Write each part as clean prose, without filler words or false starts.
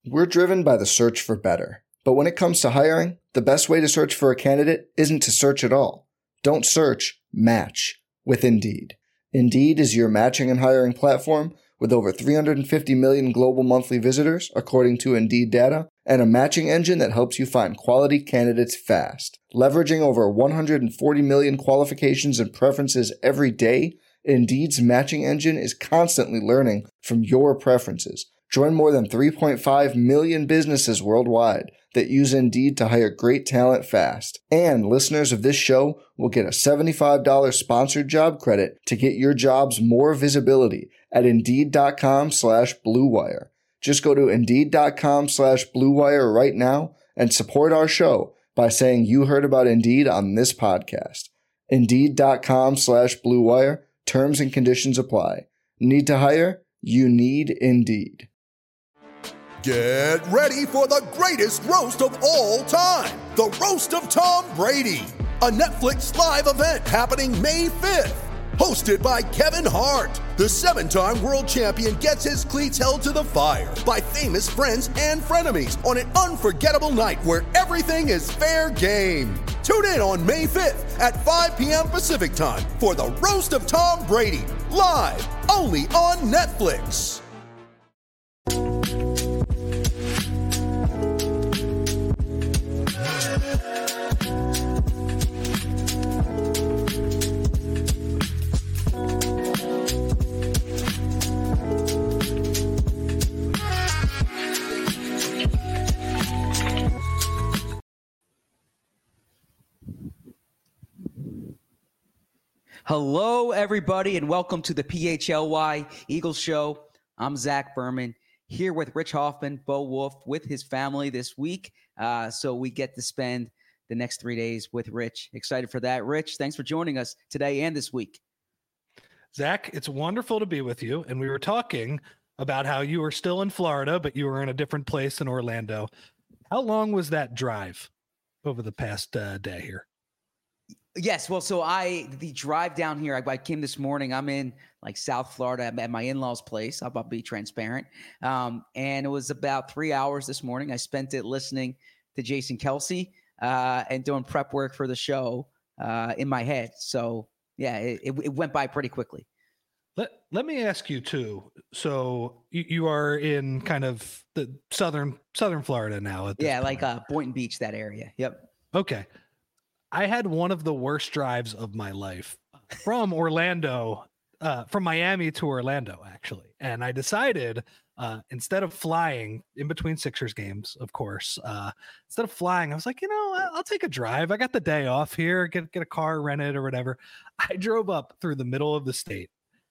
We're driven by the search for better. But when it comes to hiring, the best way to search for a candidate isn't to search at all. Don't search, match with Indeed. Indeed is your matching and hiring platform with over 350 million global monthly visitors, according to Indeed data, and a matching engine that helps you find quality candidates fast. Leveraging over 140 million qualifications and preferences every day, Indeed's matching engine is constantly learning from your preferences. Join more than 3.5 million businesses worldwide that use Indeed to hire great talent fast. And listeners of this show will get a $75 sponsored job credit to get your jobs more visibility at Indeed.com/Blue Wire. Just go to Indeed.com/Blue Wire right now and support our show by saying you heard about Indeed on this podcast. Indeed.com/Blue Wire. Terms and conditions apply. Need to hire? You need Indeed. Get ready for the greatest roast of all time, the Roast of Tom Brady, a Netflix live event happening May 5th. Hosted by Kevin Hart, the 7-time world champion gets his cleats held to the fire by famous friends and frenemies on an unforgettable night where everything is fair game. Tune in on May 5th at 5 p.m. Pacific time for the Roast of Tom Brady, live only on Netflix. Hello, everybody, and welcome to the PHLY Eagles Show. I'm Zach Berman, here with Rich Hoffman, Bo Wolf, with his family this week. So we get to spend the next 3 days with Rich. Excited for that. Rich, thanks for joining us today and this week. Zach, it's wonderful to be with you. And we were talking about how you were still in Florida, but you were in a different place in Orlando. How long was that drive over the past day here? Yes. Well, so the drive down here, I came this morning. I'm in like South Florida at my in-laws' place. I'll be transparent. And it was about 3 hours this morning. I spent it listening to Jason Kelce and doing prep work for the show in my head. So yeah, it went by pretty quickly. Let me ask you too. So you are in kind of the southern Florida now. At this point. Like Boynton Beach, that area. Yep. Okay. I had one of the worst drives of my life from Orlando, from Miami to Orlando, actually. And I decided instead of flying in between Sixers games, of course, instead of flying, I was like, I'll take a drive. I got the day off here, get a car rented or whatever. I drove up through the middle of the state.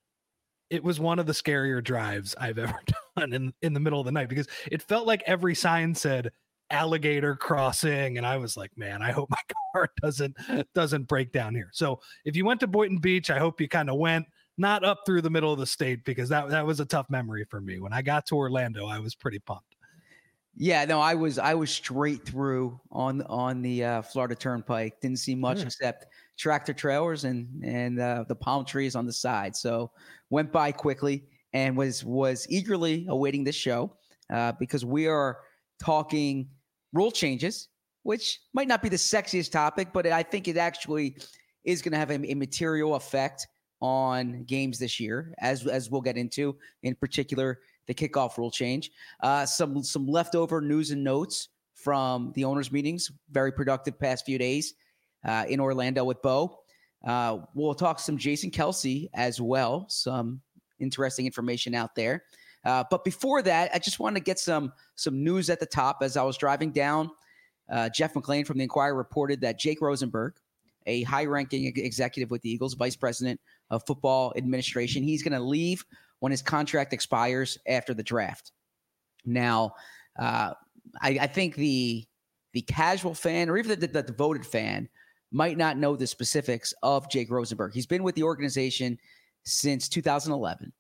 It was one of the scarier drives I've ever done in the middle of the night because it felt like every sign said alligator crossing. And I was like, man, I hope my car doesn't break down here. So if you went to Boynton Beach, I hope you kind of went not up through the middle of the state because that was a tough memory for me. When I got to Orlando, I was pretty pumped. Yeah, no, I was straight through on the Florida Turnpike. Didn't see much except tractor trailers and the palm trees on the side. So went by quickly and was eagerly awaiting this show because we are talking rule changes, which might not be the sexiest topic, but I think it actually is going to have a material effect on games this year, as we'll get into, in particular, the kickoff rule change. Some leftover news and notes from the owners' meetings, very productive past few days in Orlando with Bo. We'll talk some Jason Kelce as well, some interesting information out there. But before that, I just wanted to get some news at the top. As I was driving down, Jeff McLean from the Inquirer reported that Jake Rosenberg, a high-ranking executive with the Eagles, vice president of football administration, he's going to leave when his contract expires after the draft. Now, I think the casual fan or even the devoted fan might not know the specifics of Jake Rosenberg. He's been with the organization since 2011.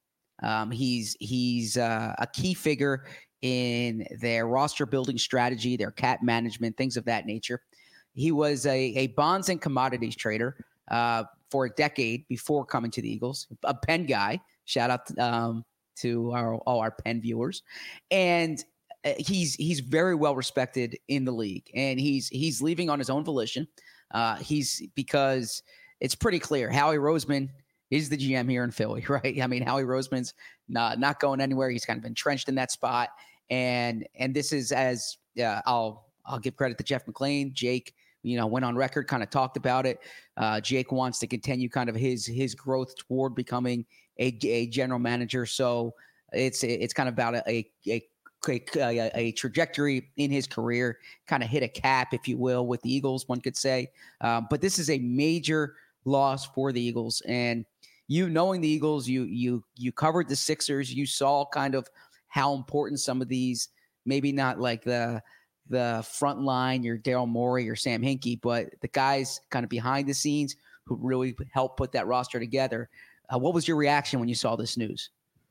He's a key figure in their roster building strategy, their cap management, things of that nature. He was a bonds and commodities trader for a decade before coming to the Eagles, a Penn guy. Shout out to all our Penn viewers. And he's very well respected in the league, and he's leaving on his own volition. Because it's pretty clear Howie Roseman is the GM here in Philly, right? I mean, Howie Roseman's not going anywhere. He's kind of entrenched in that spot, and this is as I'll give credit to Jeff McLane. Jake, went on record, kind of talked about it. Jake wants to continue kind of his growth toward becoming a general manager. So it's kind of about a trajectory in his career, kind of hit a cap, if you will, with the Eagles, one could say. But this is a major loss for the Eagles. And knowing the Eagles, you covered the Sixers, you saw kind of how important some of these, maybe not like the front line, your Daryl Morey or Sam Hinkie, but the guys kind of behind the scenes who really helped put that roster together. What was your reaction when you saw this news?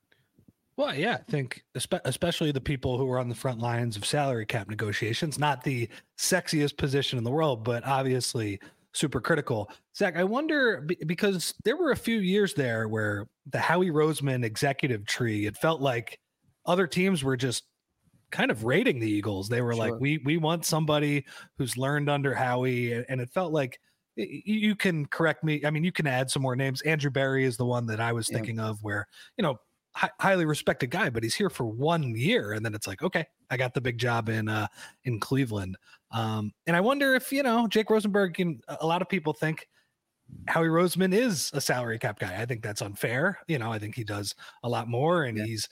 Well, yeah, I think especially the people who are on the front lines of salary cap negotiations, not the sexiest position in the world, but obviously super critical. Zach, I wonder, because there were a few years there where the Howie Roseman executive tree, it felt like other teams were just kind of rating the Eagles. They were like, we want somebody who's learned under Howie. And it felt like, you can correct me, I mean, you can add some more names. Andrew Berry is the one that I was thinking of, where, highly respected guy, but he's here for 1 year. And then it's like, okay, I got the big job in Cleveland. And I wonder if, Jake Rosenberg, a lot of people think Howie Roseman is a salary cap guy. I think that's unfair. I think he does a lot more, and he's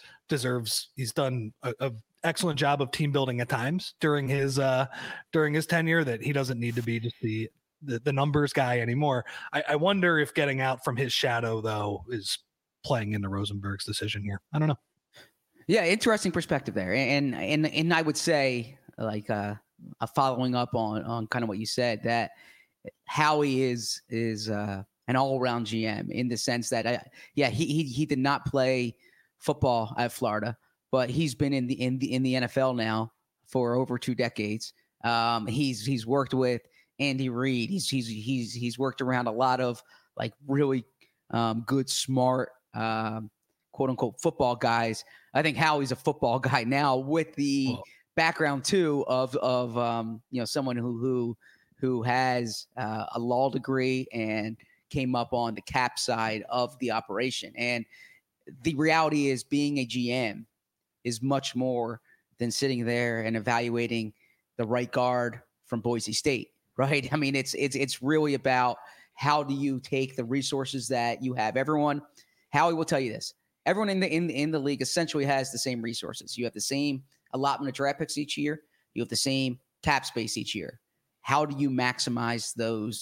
done a excellent job of team building at times during his tenure, that he doesn't need to be just the numbers guy anymore. I wonder if getting out from his shadow, though, is playing into Rosenberg's decision here. I don't know. Yeah, interesting perspective there, and I would say, like, following up on kind of what you said, that Howie is an all-around GM in the sense that he did not play football at Florida, but he's been in the NFL now for over 2 decades. He's worked with Andy Reid. He's worked around a lot of like really good, smart, quote unquote football guys. I think Howie's a football guy now, with the background too of someone who has a law degree and came up on the cap side of the operation. And the reality is, being a GM is much more than sitting there and evaluating the right guard from Boise State, right? I mean, it's really about, how do you take the resources that you have? Howie will tell you this. Everyone in the league essentially has the same resources. You have the same allotment of draft picks each year. You have the same cap space each year. How do you maximize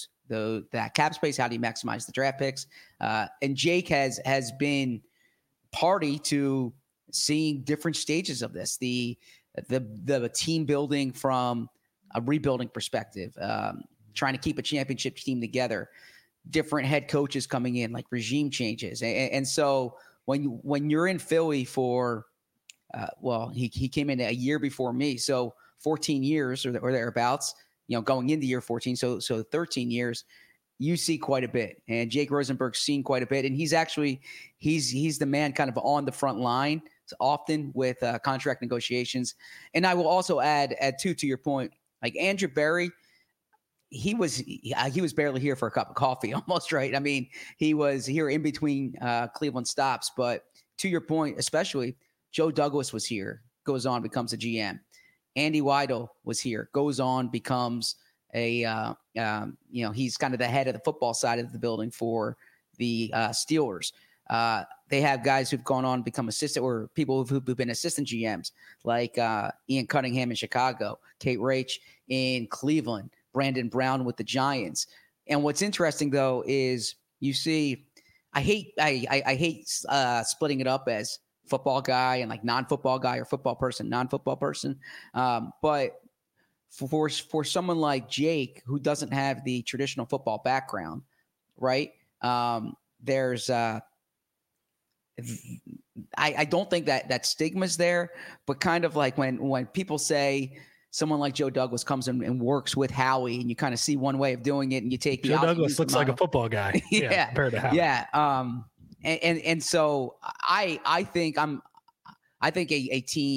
that cap space? How do you maximize the draft picks? And Jake has been party to seeing different stages of this. The team building from a rebuilding perspective, trying to keep a championship team together, different head coaches coming in, like regime changes. And so when you're in Philly for, he came in a year before me, so 14 years or thereabouts, going into year 14. So 13 years, you see quite a bit. And Jake Rosenberg's seen quite a bit. And he's the man kind of on the front line often with contract negotiations. And I will also add to your point, like Andrew Berry, he was barely here for a cup of coffee almost, right? I mean, he was here in between Cleveland stops. But to your point, especially, Joe Douglas was here, goes on, becomes a GM. Andy Weidel was here, goes on, becomes he's kind of the head of the football side of the building for the Steelers. They have guys who've gone on, become assistant, or people who've been assistant GMs, like Ian Cunningham in Chicago, Kate Raich in Cleveland, Brandon Brown with the Giants. And what's interesting, though, is you see, I hate splitting it up as football guy and like non-football guy, or football person, non-football person. But for someone like Jake, who doesn't have the traditional football background, right? There's I don't think that stigma's there, but kind of like when people say someone like Joe Douglas comes in and works with Howie, and you kind of see one way of doing it, and you take Joe Douglas looks like a football guy. Yeah, compared to Howie. Yeah. And so I think a team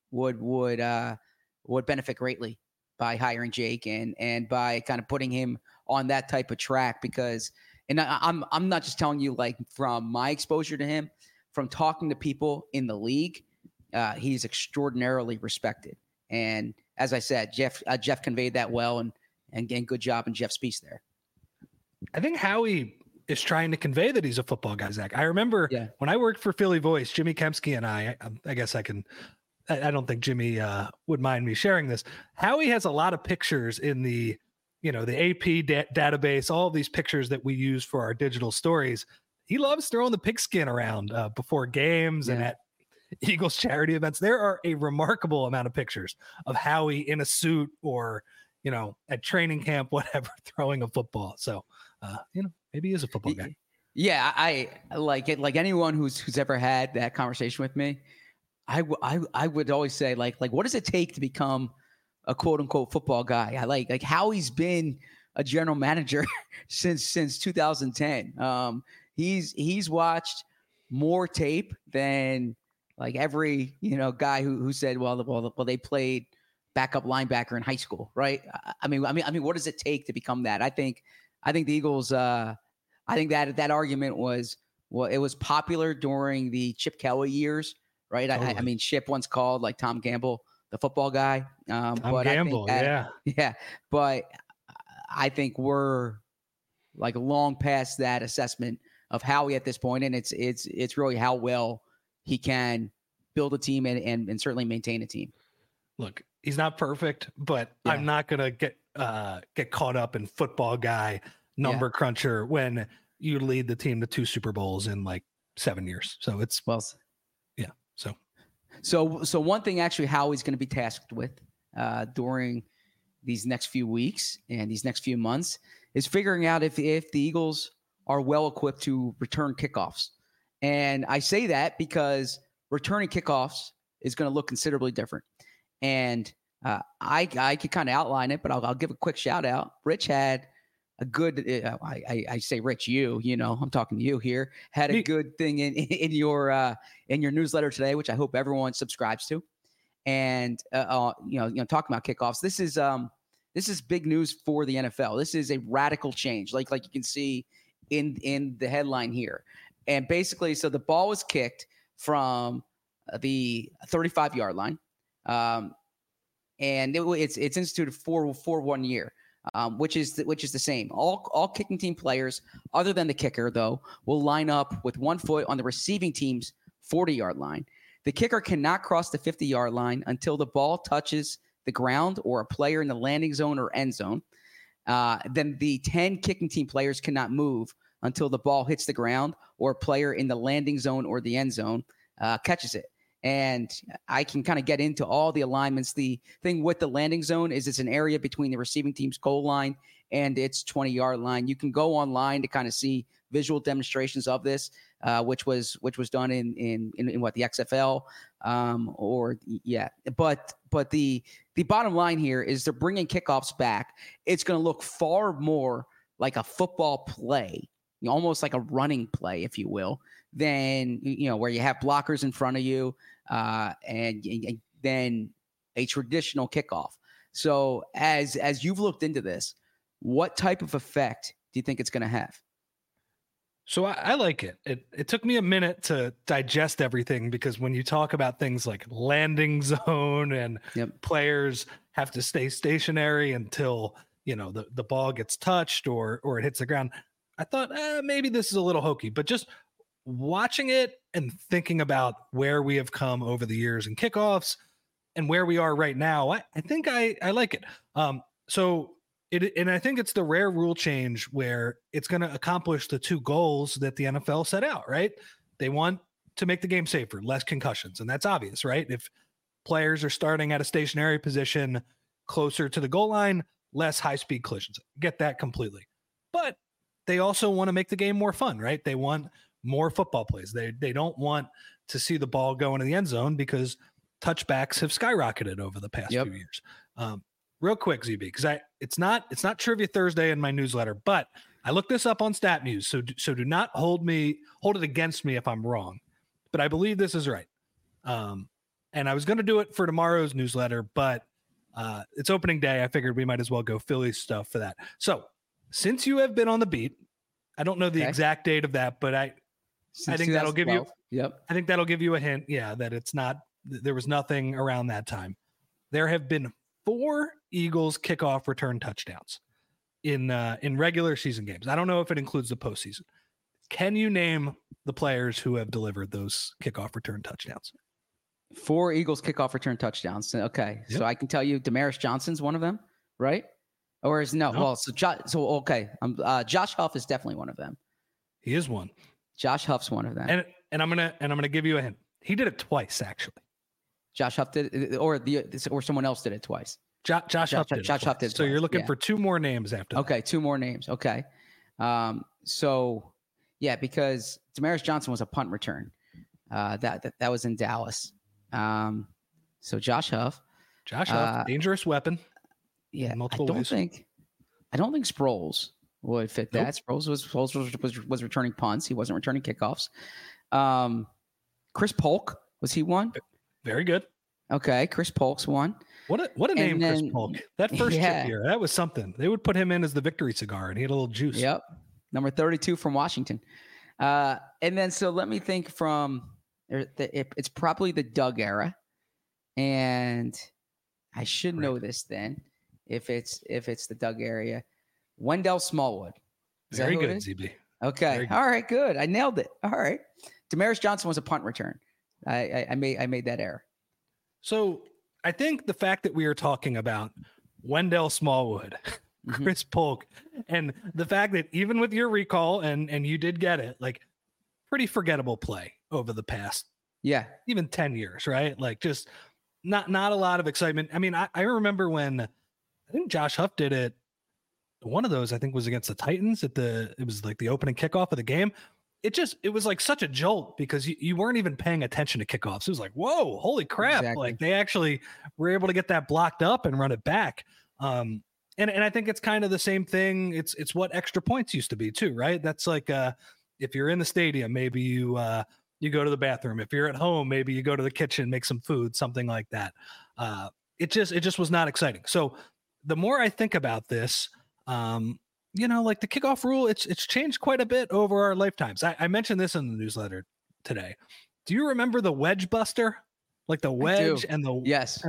would benefit greatly by hiring Jake and by kind of putting him on that type of track, because, and I'm not just telling you like from my exposure to him, from talking to people in the league, he's extraordinarily respected. And as I said, Jeff conveyed that well, and good job in Jeff's piece there. I think Howie is trying to convey that he's a football guy, Zach. I remember when I worked for Philly Voice, Jimmy Kempsky and I guess I don't think Jimmy would mind me sharing this. Howie has a lot of pictures in the AP database, all of these pictures that we use for our digital stories. He loves throwing the pigskin around before games and at Eagles charity events. There are a remarkable amount of pictures of Howie in a suit or, at training camp, whatever, throwing a football. So, maybe he is a football guy. Yeah, I like it. Like anyone who's ever had that conversation with me, I would always say like what does it take to become a quote unquote football guy? I like how he's been a general manager since 2010. He's watched more tape than like every guy who said well they played backup linebacker in high school, right? I mean what does it take to become that? I think the Eagles. I think that argument was it was popular during the Chip Kelly years. Right. Totally. I mean, Chip once called like Tom Gamble the football guy. But Gamble, yeah. But I think we're like long past that assessment of Howie at this point, and it's really how well he can build a team and certainly maintain a team. Look, he's not perfect, but I'm not gonna get caught up in football guy number cruncher when you lead the team to 2 Super Bowls in like 7 years. So it's So one thing actually Howie's going to be tasked with during these next few weeks and these next few months is figuring out if the Eagles are well equipped to return kickoffs. And I say that because returning kickoffs is going to look considerably different. And I could kind of outline it, but I'll give a quick shout out. Rich had a good, I say Rich, I'm talking to you here, had a good thing in your newsletter today, which I hope everyone subscribes to. And, talking about kickoffs, this is big news for the NFL. This is a radical change. Like you can see in the headline here. And basically, so the ball was kicked from the 35-yard line. And it's instituted for 1 year. Which is the same. All kicking team players, other than the kicker, though, will line up with 1 foot on the receiving team's 40-yard line. The kicker cannot cross the 50-yard line until the ball touches the ground or a player in the landing zone or end zone. Then the 10 kicking team players cannot move until the ball hits the ground or a player in the landing zone or the end zone catches it. And I can kind of get into all the alignments. The thing with the landing zone is it's an area between the receiving team's goal line and its 20-yard line. You can go online to kind of see visual demonstrations of this, which was done in what, the XFL But the bottom line here is they're bringing kickoffs back. It's going to look far more like a football play, almost like a running play, if you will, than where you have blockers in front of you, and then a traditional kickoff. So as you've looked into this, what type of effect do you think it's going to have? So I like it. It took me a minute to digest everything, because when you talk about things like landing zone and players have to stay stationary until the ball gets touched or it hits the ground, I thought maybe this is a little hokey. But just watching it and thinking about where we have come over the years in kickoffs and where we are right now, I think I like it. And I think it's the rare rule change where it's going to accomplish the 2 goals that the NFL set out, right? They want to make the game safer, less concussions. And that's obvious, right? If players are starting at a stationary position closer to the goal line, less high-speed collisions. Get that completely. But they also want to make the game more fun, right? They want more football plays. They don't want to see the ball go into the end zone because touchbacks have skyrocketed over the past few years. Real quick, ZB, because it's not Trivia Thursday in my newsletter, but I looked this up on StatMuse, so do not hold it against me if I'm wrong, but I believe this is right. and I was going to do it for tomorrow's newsletter, but it's opening day. I figured we might as well go Phillies stuff for that. So since you have been on the beat, I don't know the exact date of that, but I think that'll give you. Yep. I think that'll give you a hint. Yeah, that it's not. There was nothing around that time. There have been 4 Eagles kickoff return touchdowns in regular season games. I don't know if it includes the postseason. Can you name the players who have delivered those kickoff return touchdowns? 4 Eagles kickoff return touchdowns. Okay. Yep. So I can tell you Damaris Johnson's one of them, right? Or is no? Well, okay. Josh Huff is definitely one of them. He is one. Josh Huff's one of them. And I'm gonna give you a hint. He did it twice, actually. Josh Huff did it, or someone else did it twice. Josh Huff did it. Josh Huff did it. So you're looking for 2 more names after that. Okay, 2 more names. Okay. So yeah, because Damaris Johnson was a punt return. That was in Dallas. So Josh Huff, dangerous weapon. Yeah, multiple ways. I don't think Sproles would fit that. Sproles was returning punts. He wasn't returning kickoffs. Chris Polk, was he one? Very good. Okay, Chris Polk's one. What a name, Chris Polk. That first chip here, that was something. They would put him in as the victory cigar, and he had a little juice. Yep, number 32 from Washington. And then so let me think from. It's probably the Doug era, and I should know this then. If it's the Doug area, Wendell Smallwood. Very good, ZB. Okay, all right, good. I nailed it. All right, Damaris Johnson was a punt return. I made that error. So I think the fact that we are talking about Wendell Smallwood, Chris Polk, and the fact that even with your recall and you did get it, like pretty forgettable play over the past, even 10 years, right? Like just not a lot of excitement. I mean, I remember when I think Josh Huff did it. One of those I think was against the Titans it was like the opening kickoff of the game. It was like such a jolt because you weren't even paying attention to kickoffs. It was like, whoa, holy crap. Exactly. Like they actually were able to get that blocked up and run it back. And I think it's kind of the same thing. It's what extra points used to be too, right? That's like, if you're in the stadium, maybe you go to the bathroom. If you're at home, maybe you go to the kitchen, make some food, something like that. It just was not exciting. So the more I think about this, like the kickoff rule, it's changed quite a bit over our lifetimes. I mentioned this in the newsletter today. Do you remember the wedge buster? Like the wedge and the yes.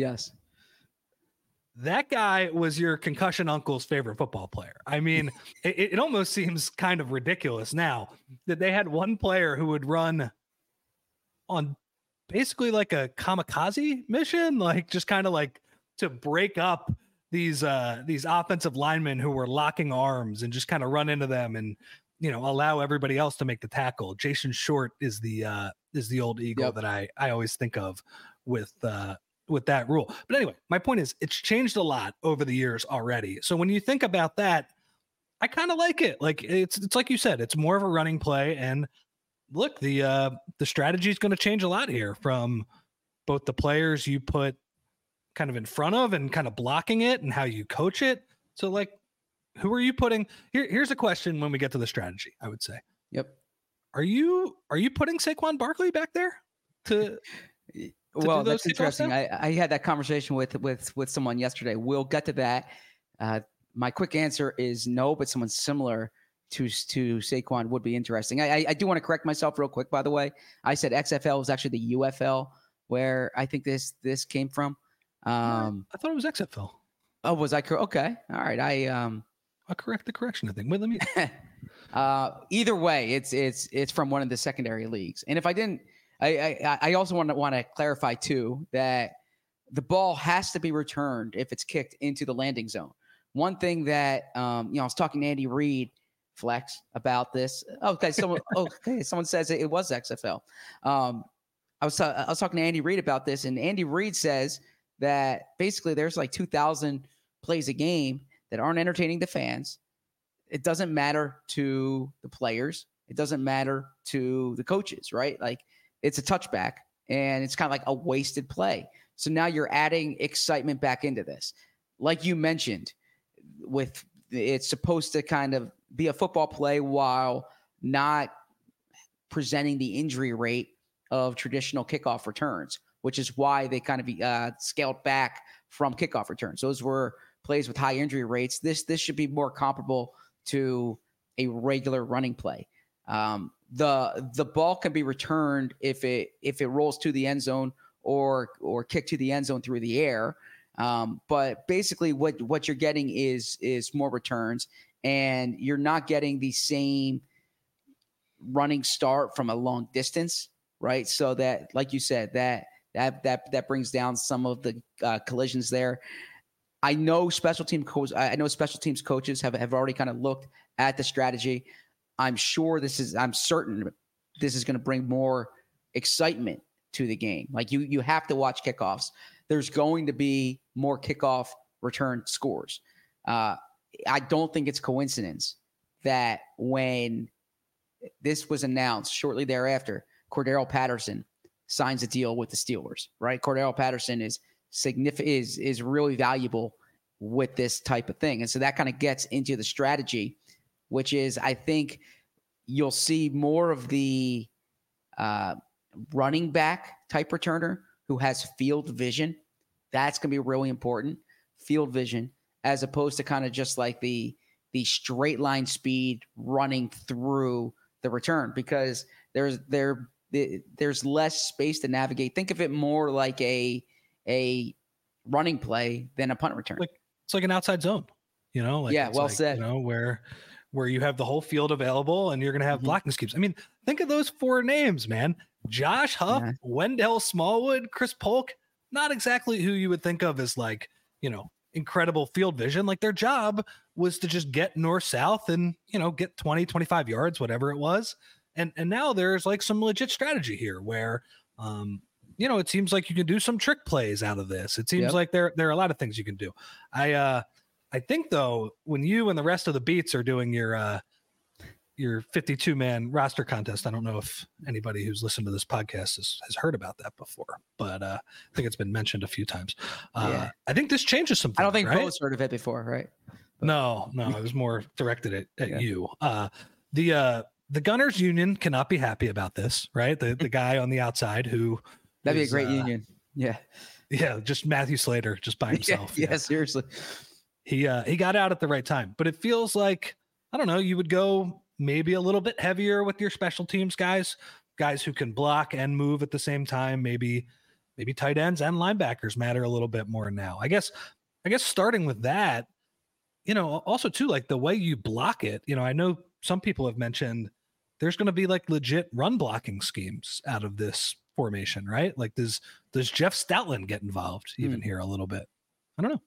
That guy was your concussion uncle's favorite football player. I mean, it almost seems kind of ridiculous now that they had one player who would run on basically like a kamikaze mission, like just kind of like to break up these offensive linemen who were locking arms and just kind of run into them and, allow everybody else to make the tackle. Jason Short is the old Eagle that I always think of with that rule. But anyway, my point is it's changed a lot over the years already. So when you think about that, I kind of like it. Like it's like you said, it's more of a running play. And look, the strategy is going to change a lot here from both the players you put kind of in front of and kind of blocking it and how you coach it. So like, who are you putting here's a question when we get to the strategy, I would say. Yep. Are you putting Saquon Barkley back there well, that's interesting. I had that conversation with someone yesterday. We'll get to that. My quick answer is no, but someone similar to Saquon would be interesting. I do want to correct myself real quick, by the way. I said XFL was actually the UFL where I think this came from. I thought it was XFL. Oh, was I correct? Okay. All right. I'll correct the correction, I think. Wait, let me. Either way, it's from one of the secondary leagues. And if I didn't, I also want to clarify too that the ball has to be returned if it's kicked into the landing zone. One thing that I was talking to Andy Reid, Flex, about this. Okay, someone says it was XFL. I was talking to Andy Reid about this, and Andy Reid says that basically there's like 2,000 plays a game that aren't entertaining the fans. It doesn't matter to the players. It doesn't matter to the coaches, right? Like it's a touchback and it's kind of like a wasted play. So now you're adding excitement back into this. Like you mentioned, it's supposed to kind of be a football play while not presenting the injury rate of traditional kickoff returns. which is why they kind of scaled back from kickoff returns. Those were plays with high injury rates. This should be more comparable to a regular running play. The ball can be returned if it rolls to the end zone or kicked to the end zone through the air. But basically what you're getting is more returns, and you're not getting the same running start from a long distance, right? So that, like you said, that brings down some of the collisions there. I know special teams coaches have already kind of looked at the strategy. I'm certain this is going to bring more excitement to the game. Like you have to watch kickoffs. There's going to be more kickoff return scores. I don't think it's coincidence that when this was announced shortly thereafter, Cordero Patterson signs a deal with the Steelers, right? Cordero Patterson is really valuable with this type of thing. And so that kind of gets into the strategy, which is, I think you'll see more of the running back type returner who has field vision. That's going to be really important. Field vision, as opposed to kind of just like the straight line speed running through the return, because there's less space to navigate. Think of it more like a running play than a punt return. It's like an outside zone, Like, yeah, well said. Where you have the whole field available and you're going to have blocking schemes. I mean, think of those 4 names, man. Josh Huff, Wendell Smallwood, Chris Polk. Not exactly who you would think of as like, incredible field vision. Like, their job was to just get north-south and, get 20, 25 yards, whatever it was. And now there's like some legit strategy here where, it seems like you can do some trick plays out of this. It seems like there are a lot of things you can do. I think though, when you and the rest of the beats are doing your 52-man roster contest, I don't know if anybody who's listened to this podcast has heard about that before, but I think it's been mentioned a few times. I think this changes something. I don't think right? Poe's heard of it before, right? But, no, it was more directed at you. The Gunners Union cannot be happy about this, right? The guy on the outside who that'd be a great union. Yeah, just Matthew Slater just by himself. Yeah, seriously. He got out at the right time, but it feels like, I don't know, you would go maybe a little bit heavier with your special teams guys who can block and move at the same time. Maybe tight ends and linebackers matter a little bit more now. I guess starting with that, also too, like the way you block it, I know some people have mentioned there's going to be like legit run blocking schemes out of this formation, right? Like does Jeff Stoutland get involved even here a little bit? I don't know.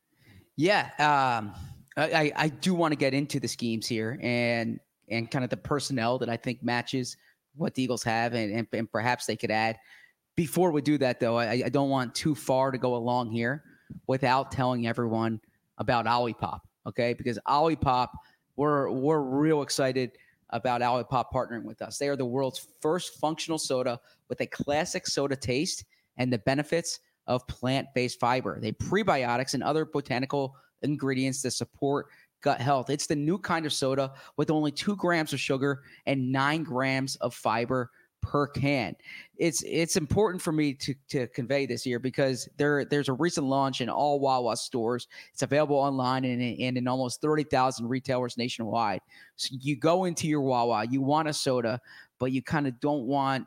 Yeah. I do want to get into the schemes here and kind of the personnel that I think matches what the Eagles have and perhaps they could add. Before we do that, though, I don't want too far to go along here without telling everyone about Olipop, okay? Because Olipop, we're real excited about Olipop partnering with us. They are the world's first functional soda with a classic soda taste and the benefits of plant-based fiber. They prebiotics and other botanical ingredients to support gut health. It's the new kind of soda with only 2 grams of sugar and 9 grams of fiber per can. It's important for me to convey this here because there's a recent launch in all Wawa stores. It's available online and in almost 30,000 retailers nationwide. So you go into your Wawa, you want a soda, but you kind of don't want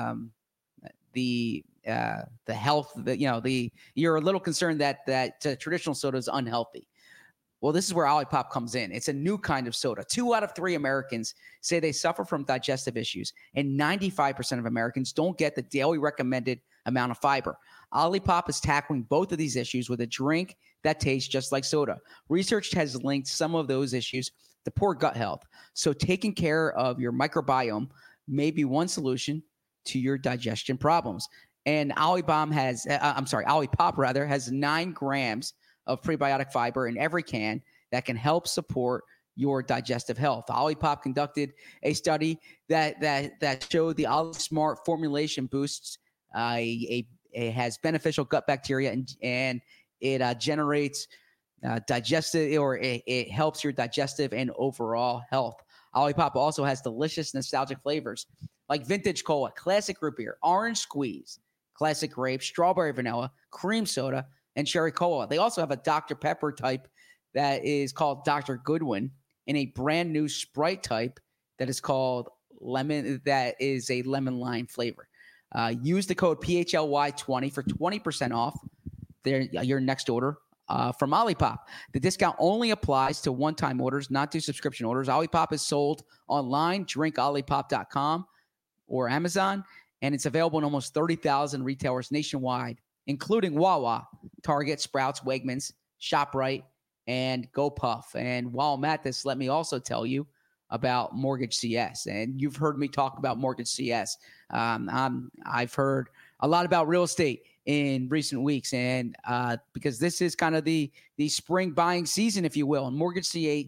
the health that you're a little concerned that traditional soda is unhealthy. Well, this is where Olipop comes in. It's a new kind of soda. 2 out of 3 Americans say they suffer from digestive issues, and 95% of Americans don't get the daily recommended amount of fiber. Olipop is tackling both of these issues with a drink that tastes just like soda. Research has linked some of those issues to poor gut health. So taking care of your microbiome may be one solution to your digestion problems. And Olipop has 9 grams of prebiotic fiber in every can that can help support your digestive health. Olipop conducted a study that showed the OliSmart formulation boosts it has beneficial gut bacteria and it generates digestive, or it helps your digestive and overall health. Olipop also has delicious nostalgic flavors like vintage cola, classic root beer, orange squeeze, classic grape, strawberry vanilla, cream soda, and cherry cola. They also have a Dr. Pepper type that is called Dr. Goodwin, and a brand new Sprite type that is called lemon, that is a lemon lime flavor. Use the code PHLY20 for 20% off your next order from Olipop. The discount only applies to one-time orders, not to subscription orders. Olipop is sold online, drinkolipop.com or Amazon, and it's available in almost 30,000 retailers nationwide, including Wawa, Target, Sprouts, Wegmans, ShopRite, and GoPuff. And while I'm at this, let me also tell you about Mortgage CS. And you've heard me talk about Mortgage CS. I've heard a lot about real estate in recent weeks, and because this is kind of the spring buying season, if you will. And Mortgage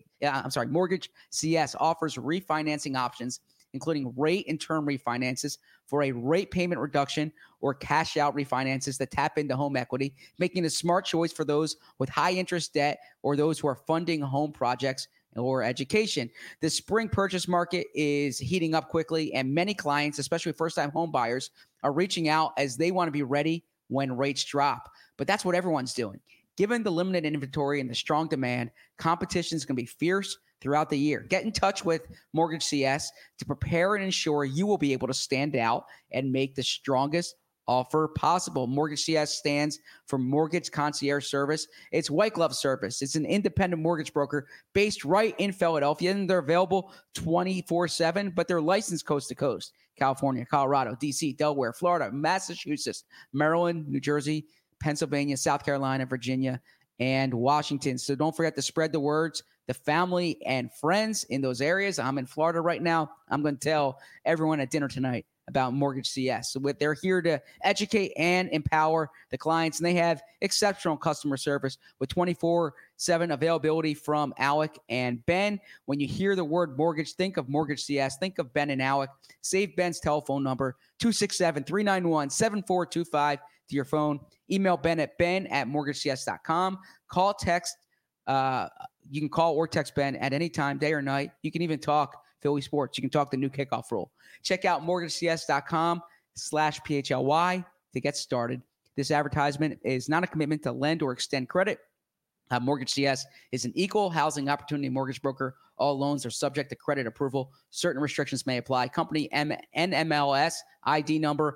CS offers refinancing options, including rate and term refinances for a rate payment reduction or cash out refinances that tap into home equity, making a smart choice for those with high interest debt or those who are funding home projects or education. The spring purchase market is heating up quickly, and many clients, especially first-time home buyers, are reaching out as they want to be ready when rates drop. But that's what everyone's doing. Given the limited inventory and the strong demand, competition is going to be fierce throughout the year. Get in touch with Mortgage CS to prepare and ensure you will be able to stand out and make the strongest offer possible. Mortgage CS stands for Mortgage Concierge Service. It's white glove service. It's an independent mortgage broker based right in Philadelphia, and they're available 24/7, but they're licensed coast to coast. California, Colorado, DC, Delaware, Florida, Massachusetts, Maryland, New Jersey, Pennsylvania, South Carolina, Virginia, and Washington. So don't forget to spread the words, the family and friends in those areas. I'm in Florida right now. I'm going to tell everyone at dinner tonight about Mortgage CS. So they're here to educate and empower the clients, and they have exceptional customer service with 24/7 availability from Alec and Ben. When you hear the word mortgage, think of Mortgage CS. Think of Ben and Alec. Save Ben's telephone number, 267-391-7425 to your phone. Email Ben at ben@mortgagecs.com. Call, text. You can call or text Ben at any time, day or night. You can even talk Philly sports. You can talk the new kickoff rule. Check out mortgagecs.com/PHLY to get started. This advertisement is not a commitment to lend or extend credit. Mortgage CS is an equal housing opportunity mortgage broker. All loans are subject to credit approval. Certain restrictions may apply. Company NMLS ID number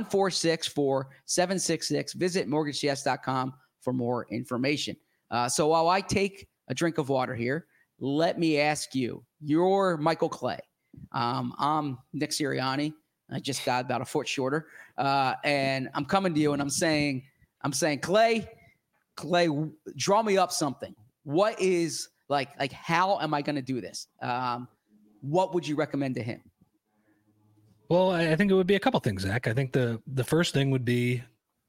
1464766. Visit mortgagecs.com for more information. So while I take a drink of water here, let me ask you, you're Michael Clay. I'm Nick Sirianni. I just got about a foot shorter. And I'm coming to you and I'm saying, Clay, draw me up something. What is like how am I going to do this? What would you recommend to him? Well, I think it would be a couple things, Zach. I think the first thing would be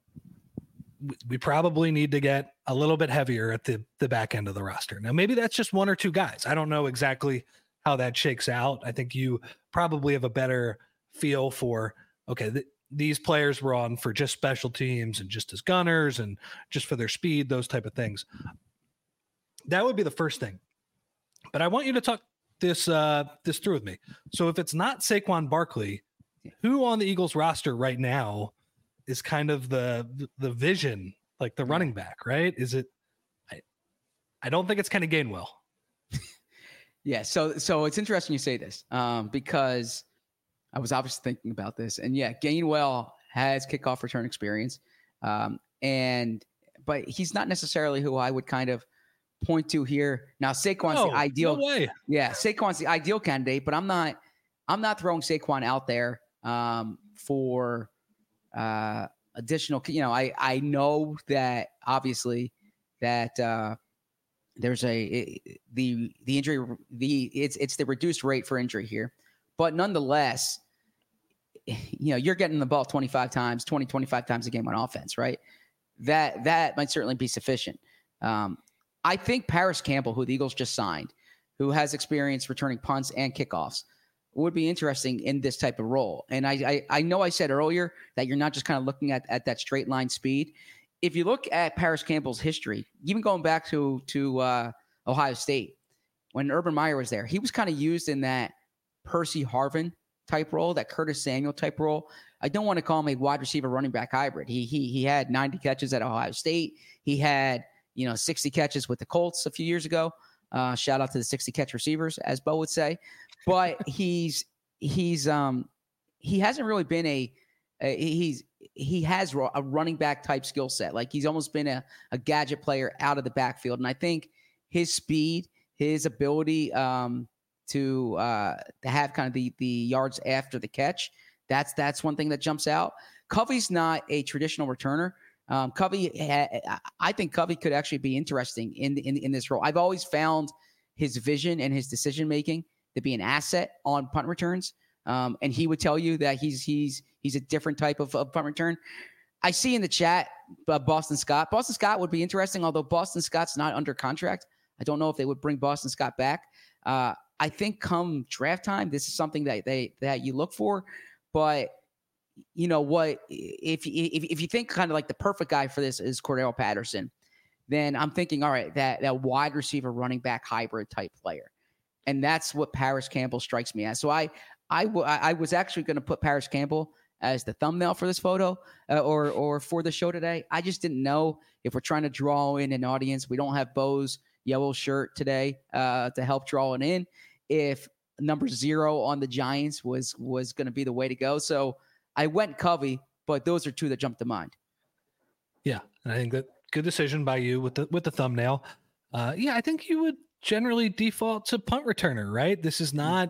we probably need to get a little bit heavier at the back end of the roster. Now, maybe that's just one or two guys. I don't know exactly how that shakes out. I think you probably have a better feel for, okay, these players were on for just special teams and just as gunners and just for their speed, those type of things. That would be the first thing. But I want you to talk this through with me. So if it's not Saquon Barkley, who on the Eagles roster right now is kind of the vision, like the running back, right? Is it? I don't think it's Kenny Gainwell. Yeah. So it's interesting you say this because I was obviously thinking about this, and yeah, Gainwell has kickoff return experience, but he's not necessarily who I would kind of point to here. Now Saquon's the ideal. No way. Yeah, Saquon's the ideal candidate, but I'm not throwing Saquon out there for additional. I know that obviously that there's the injury. It's the reduced rate for injury here, but nonetheless, you're getting the ball 25 times a game on offense, right? That might certainly be sufficient. I think Paris Campbell, who the Eagles just signed, who has experience returning punts and kickoffs, would be interesting in this type of role. And I know I said earlier that you're not just kind of looking at that straight line speed. If you look at Paris Campbell's history, even going back to Ohio State, when Urban Meyer was there, he was kind of used in that Percy Harvin type role, that Curtis Samuel type role. I don't want to call him a wide receiver running back hybrid. He had 90 catches at Ohio State. He had 60 catches with the Colts a few years ago. Shout out to the 60 catch receivers, as Bo would say. But he hasn't really been he has a running back type skill set. Like he's almost been a gadget player out of the backfield. And I think his speed, his ability to have kind of the yards after the catch, that's one thing that jumps out. Covey's not a traditional returner. I think Covey could actually be interesting in this role. I've always found his vision and his decision making to be an asset on punt returns. And he would tell you that he's a different type of punt return. I see in the chat Boston Scott. Boston Scott would be interesting, although Boston Scott's not under contract. I don't know if they would bring Boston Scott back. I think come draft time, this is something that you look for. But you know what? If you think kind of like the perfect guy for this is Cordell Patterson, then I'm thinking, all right, that wide receiver running back hybrid type player, and that's what Paris Campbell strikes me as. So I was actually going to put Paris Campbell as the thumbnail for this photo or for the show today. I just didn't know if we're trying to draw in an audience. We don't have Bo's yellow shirt today to help draw it in. If number 0 on the Giants was going to be the way to go. So I went Covey, but those are two that jumped to mind. Yeah. And I think that good decision by you with the thumbnail. I think you would generally default to punt returner, right? This is not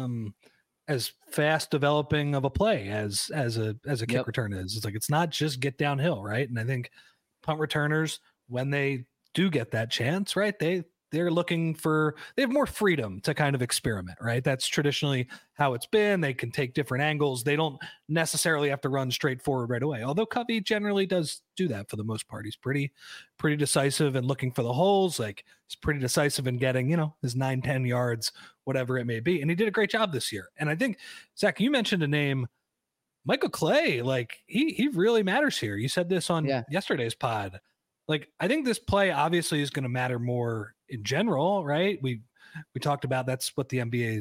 as fast developing of a play as a kick return is. It's like, it's not just get downhill, right? And I think punt returners, when they do get that chance, right, they're looking for, they have more freedom to kind of experiment, right? That's traditionally how it's been. They can take different angles. They don't necessarily have to run straight forward right away. Although Covey generally does do that for the most part. He's pretty decisive in looking for the holes. Like he's pretty decisive in getting, his 9-10 yards, whatever it may be. And he did a great job this year. And I think, Zach, you mentioned a name, Michael Clay. Like he really matters here. You said this on yesterday's pod. Like, I think this play obviously is going to matter more in general, right? We talked about that's what the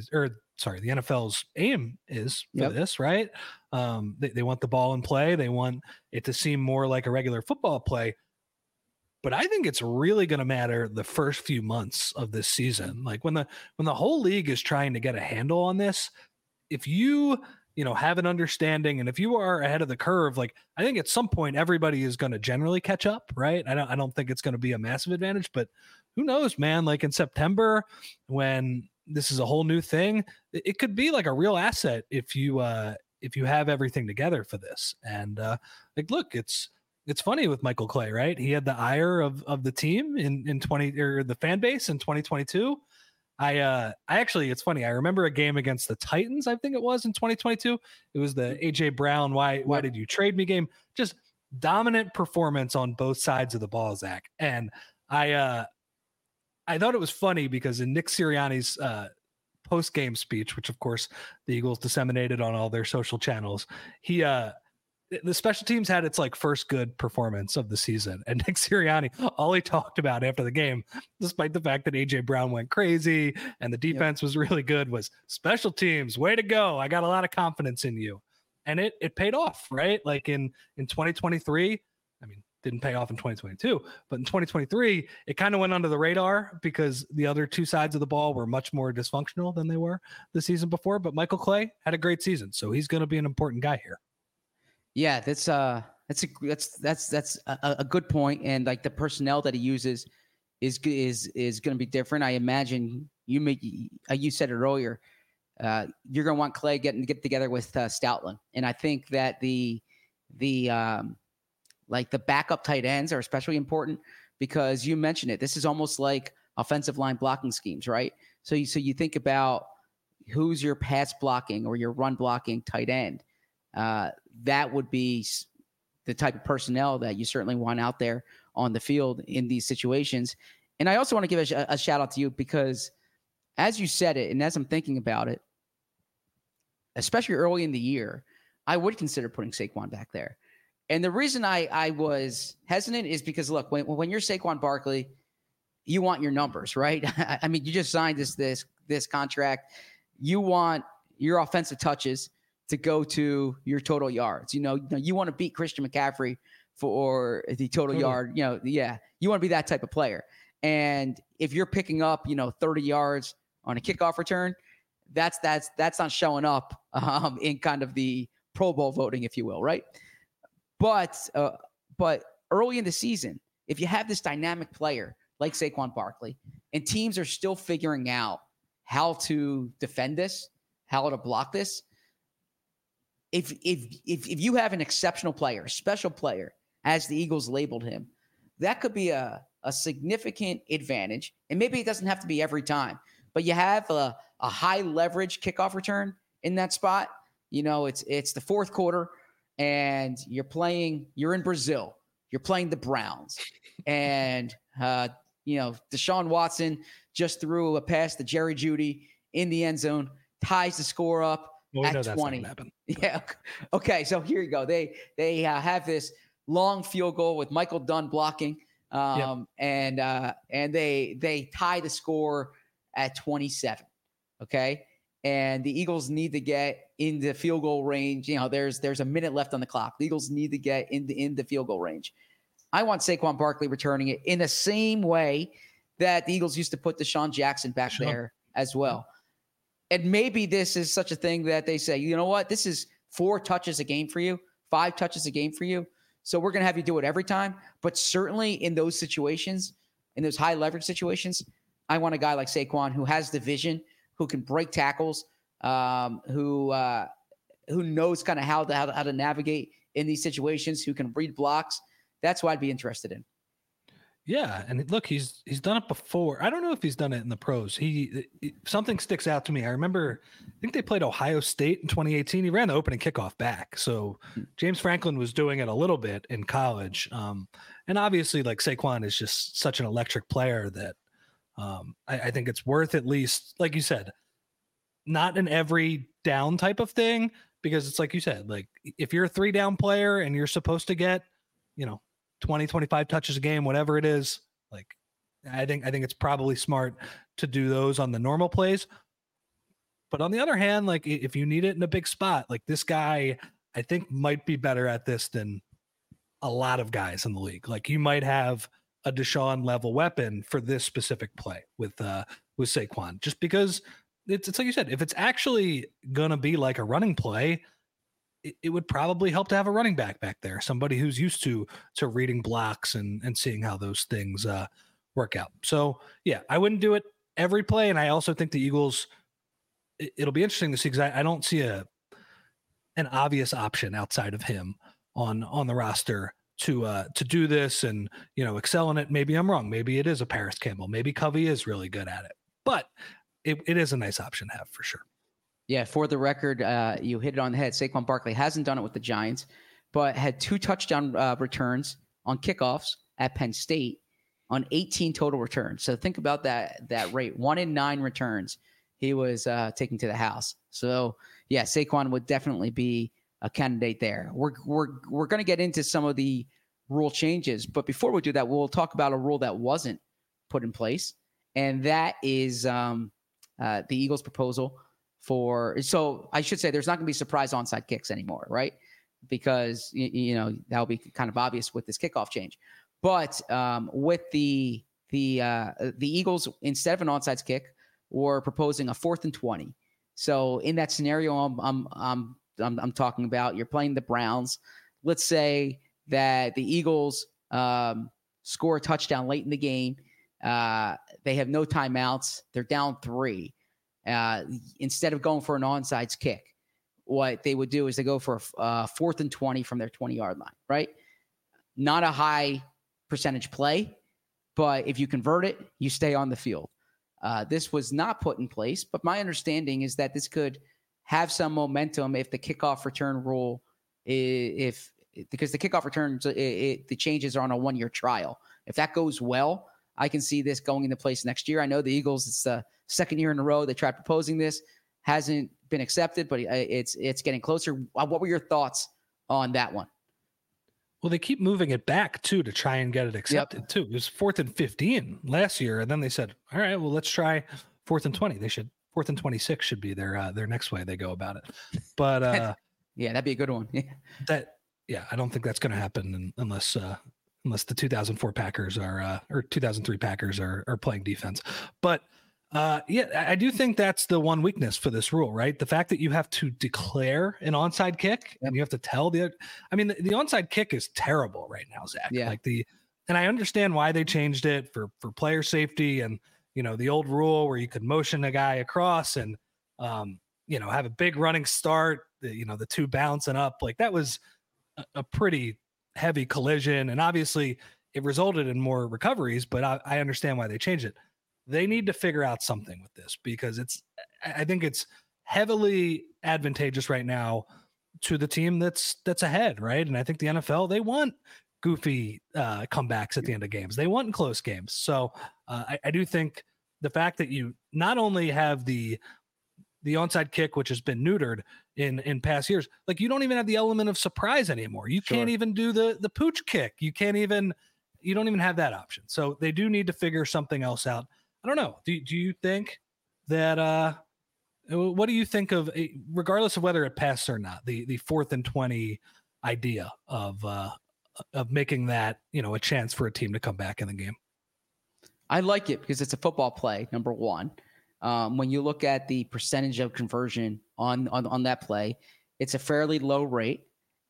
NFL's aim is for this, right? They want the ball in play. They want it to seem more like a regular football play. But I think it's really going to matter the first few months of this season. Like when the whole league is trying to get a handle on this, if you have an understanding, and if you are ahead of the curve, like I think at some point everybody is going to generally catch up, right? I don't think it's going to be a massive advantage, but who knows, man? Like in September, when this is a whole new thing, it could be like a real asset if you have everything together for this. And look, it's funny with Michael Clay, right? He had the ire of the team in the fan base in 2022. I actually, it's funny. I remember a game against the Titans, I think it was in 2022. It was the AJ Brown, why did you trade me game? Just dominant performance on both sides of the ball, Zach. And I thought it was funny because in Nick Sirianni's post-game speech, which of course the Eagles disseminated on all their social channels, the special teams had its first good performance of the season. And Nick Sirianni, all he talked about after the game, despite the fact that AJ Brown went crazy and the defense was really good, was special teams, way to go. I got a lot of confidence in you. And it paid off, right? Like in 2023, I mean, didn't pay off in 2022, but in 2023, it kind of went under the radar because the other two sides of the ball were much more dysfunctional than they were the season before. But Michael Clay had a great season. So he's going to be an important guy here. Yeah, that's a good point, and like the personnel that he uses is going to be different. I imagine you said it earlier. You're going to want Clay get together with Stoutland, and I think that the backup tight ends are especially important because you mentioned it. This is almost like offensive line blocking schemes, right? So you think about who's your pass blocking or your run blocking tight end. That would be the type of personnel that you certainly want out there on the field in these situations. And I also want to give a shout out to you because as you said it, and as I'm thinking about it, especially early in the year, I would consider putting Saquon back there. And the reason I was hesitant is because, look, when you're Saquon Barkley, you want your numbers, right? I mean, you just signed this contract. You want your offensive touches. to go to your total yards. You want to beat Christian McCaffrey for the total yard. You want to be that type of player. And if you're picking up, 30 yards on a kickoff return, that's not showing up in kind of the Pro Bowl voting, if you will, right? But early in the season, if you have this dynamic player like Saquon Barkley, and teams are still figuring out how to defend this, how to block this, if you have an exceptional player, a special player, as the Eagles labeled him, that could be a significant advantage. And maybe it doesn't have to be every time, but you have a high leverage kickoff return in that spot. It's the fourth quarter and you're in Brazil, you're playing the Browns, and Deshaun Watson just threw a pass to Jerry Jeudy in the end zone, ties the score up at 20. Yeah. Okay. So here you go. They have this long field goal with Michael Dunn blocking, and they tie the score at 27. Okay. And the Eagles need to get in the field goal range. There's a minute left on the clock. The Eagles need to get in the field goal range. I want Saquon Barkley returning it in the same way that the Eagles used to put Deshaun Jackson back there as well. And maybe this is such a thing that they say, you know what, this is 4 touches a game for you, 5 touches a game for you. So we're going to have you do it every time. But certainly in those situations, in those high leverage situations, I want a guy like Saquon who has the vision, who can break tackles, who knows kind of how to navigate in these situations, who can read blocks. That's what I'd be interested in. Yeah, and look, he's done it before. I don't know if he's done it in the pros. Something sticks out to me. I think they played Ohio State in 2018. He ran the opening kickoff back. So James Franklin was doing it a little bit in college. And obviously, like, Saquon is just such an electric player that I think it's worth, at least, like you said, not an every down type of thing, because it's like you said, like, if you're a 3-down player and you're supposed to get, 20, 25 touches a game, whatever it is, like, I think it's probably smart to do those on the normal plays. But on the other hand, like, if you need it in a big spot, like, this guy, I think, might be better at this than a lot of guys in the league. Like, you might have a Deshaun level weapon for this specific play with Saquon, just because it's like you said, if it's actually gonna be like a running play, it would probably help to have a running back there, somebody who's used to reading blocks and seeing how those things work out. So yeah, I wouldn't do it every play. And I also think the Eagles, it'll be interesting to see, because I don't see an obvious option outside of him on the roster to do this and, excel in it. Maybe I'm wrong. Maybe it is a Paris Campbell. Maybe Covey is really good at it, but it is a nice option to have for sure. Yeah, for the record, you hit it on the head. Saquon Barkley hasn't done it with the Giants, but had 2 touchdown returns on kickoffs at Penn State on 18 total returns. So think about that rate. 1 in 9 returns he was taking to the house. So yeah, Saquon would definitely be a candidate there. We're going to get into some of the rule changes, but before we do that, we'll talk about a rule that wasn't put in place, and that is the Eagles' proposal so I should say there's not going to be surprise onside kicks anymore, right? Because, that'll be kind of obvious with this kickoff change. But with the Eagles, instead of an onside kick, were proposing a 4th and 20. So in that scenario I'm talking about, you're playing the Browns. Let's say that the Eagles score a touchdown late in the game. They have no timeouts. They're down 3. Instead of going for an onside kick, what they would do is they go for a 4th and 20 from their 20-yard line, right? Not a high percentage play, but if you convert it, you stay on the field. This was not put in place, but my understanding is that this could have some momentum if the kickoff return rule, because the kickoff returns, the changes are on a 1-year trial. If that goes well, I can see this going into place next year. I know the Eagles, it's the second year in a row they tried proposing this, hasn't been accepted, but it's getting closer. What were your thoughts on that one? Well, they keep moving it back too to try and get it accepted too. It was 4th and 15 last year, and then they said, "All right, well, let's try 4th and 20." They should 4th and 26 should be their next way they go about it. But yeah, that'd be a good one. I don't think that's going to happen unless the 2004 Packers or 2003 Packers are playing defense. But I do think that's the one weakness for this rule, right? The fact that you have to declare an onside kick and you have to tell the onside kick is terrible right now, Zach. Yeah. And I understand why they changed it for player safety and, the old rule where you could motion a guy across and, have a big running start, the two bouncing up, like that was a pretty heavy collision. And obviously it resulted in more recoveries, but I understand why they changed it. They need to figure out something with this because I think it's heavily advantageous right now to the team that's ahead, right? And I think the NFL, they want goofy comebacks at the end of games. They want close games. So I do think the fact that you not only have the onside kick, which has been neutered in past years, like you don't even have the element of surprise anymore. You can't even do the pooch kick. You don't even have that option. So they do need to figure something else out. I don't know. Do you think that what do you think of, regardless of whether it passes or not, the 4th and 20 idea of making that, a chance for a team to come back in the game? I like it because it's a football play, number one. When you look at the percentage of conversion on that play, it's a fairly low rate.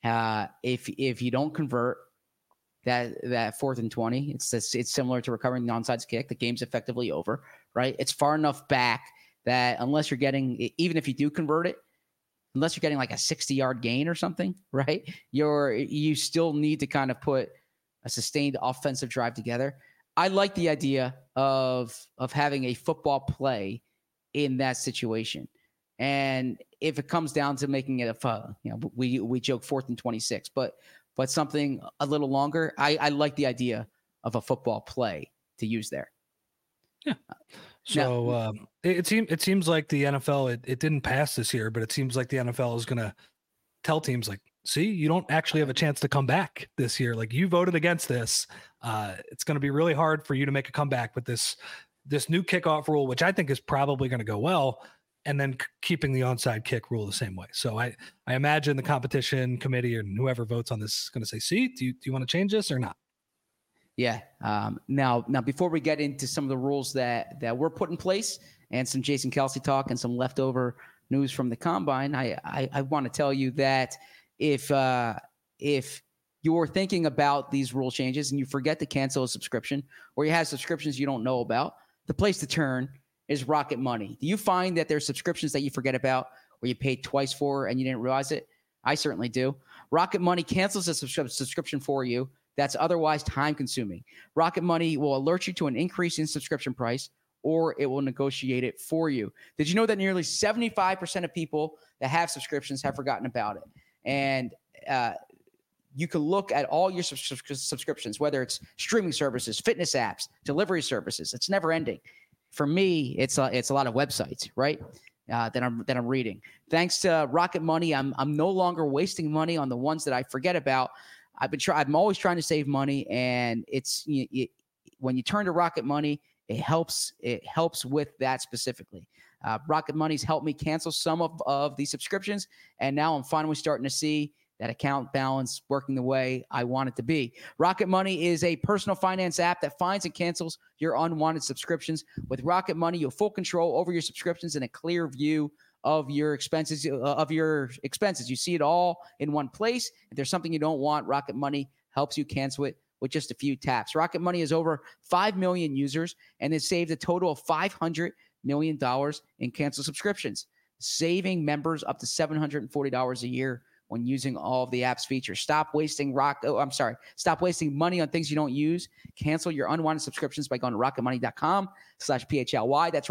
If you don't convert that 4th and 20, it's similar to recovering the onside kick. The game's effectively over, right? It's far enough back that unless you're getting, even if you do convert it, unless you're getting like a 60-yard gain or something, right? You still need to kind of put a sustained offensive drive together. I like the idea of having a football play in that situation. And if it comes down to making it we joke 4th and 26, but something a little longer, I like the idea of a football play to use there. Yeah. So it seems like the NFL, it didn't pass this year, but it seems like the NFL is going to tell teams like, see, you don't actually have a chance to come back this year. Like you voted against this. It's going to be really hard for you to make a comeback with this new kickoff rule, which I think is probably going to go well. And then keeping the onside kick rule the same way. So I imagine the competition committee or whoever votes on this is going to say, see, do you want to change this or not? Yeah. Now, before we get into some of the rules that were put in place and some Jason Kelce talk and some leftover news from the combine, I want to tell you that if you're thinking about these rule changes and you forget to cancel a subscription or you have subscriptions you don't know about, the place to turn is Rocket Money. Do you find that there's subscriptions that you forget about or you paid twice for and you didn't realize it? I certainly do. Rocket Money cancels a subscription for you that's otherwise time-consuming. Rocket Money will alert you to an increase in subscription price, or it will negotiate it for you. Did you know that nearly 75% of people that have subscriptions have forgotten about it? And you can look at all your subscriptions, whether it's streaming services, fitness apps, delivery services. It's never ending. For me, it's a lot of websites, right? That I'm reading. Thanks to Rocket Money, I'm no longer wasting money on the ones that I forget about. I'm always trying to save money, and when you turn to Rocket Money, it helps with that specifically. Rocket Money's helped me cancel some of these subscriptions, and now I'm finally starting to see that account balance working the way I want it to be. Rocket Money is a personal finance app that finds and cancels your unwanted subscriptions. With Rocket Money, you have full control over your subscriptions and a clear view of your expenses. You see it all in one place. If there's something you don't want, Rocket Money helps you cancel it with just a few taps. Rocket Money has over 5 million users and has saved a total of $500 million in canceled subscriptions, saving members up to $740 a year when using all of the app's features. Stop wasting money on things you don't use. Cancel your unwanted subscriptions by going to rocketmoney.com/PHLY. That's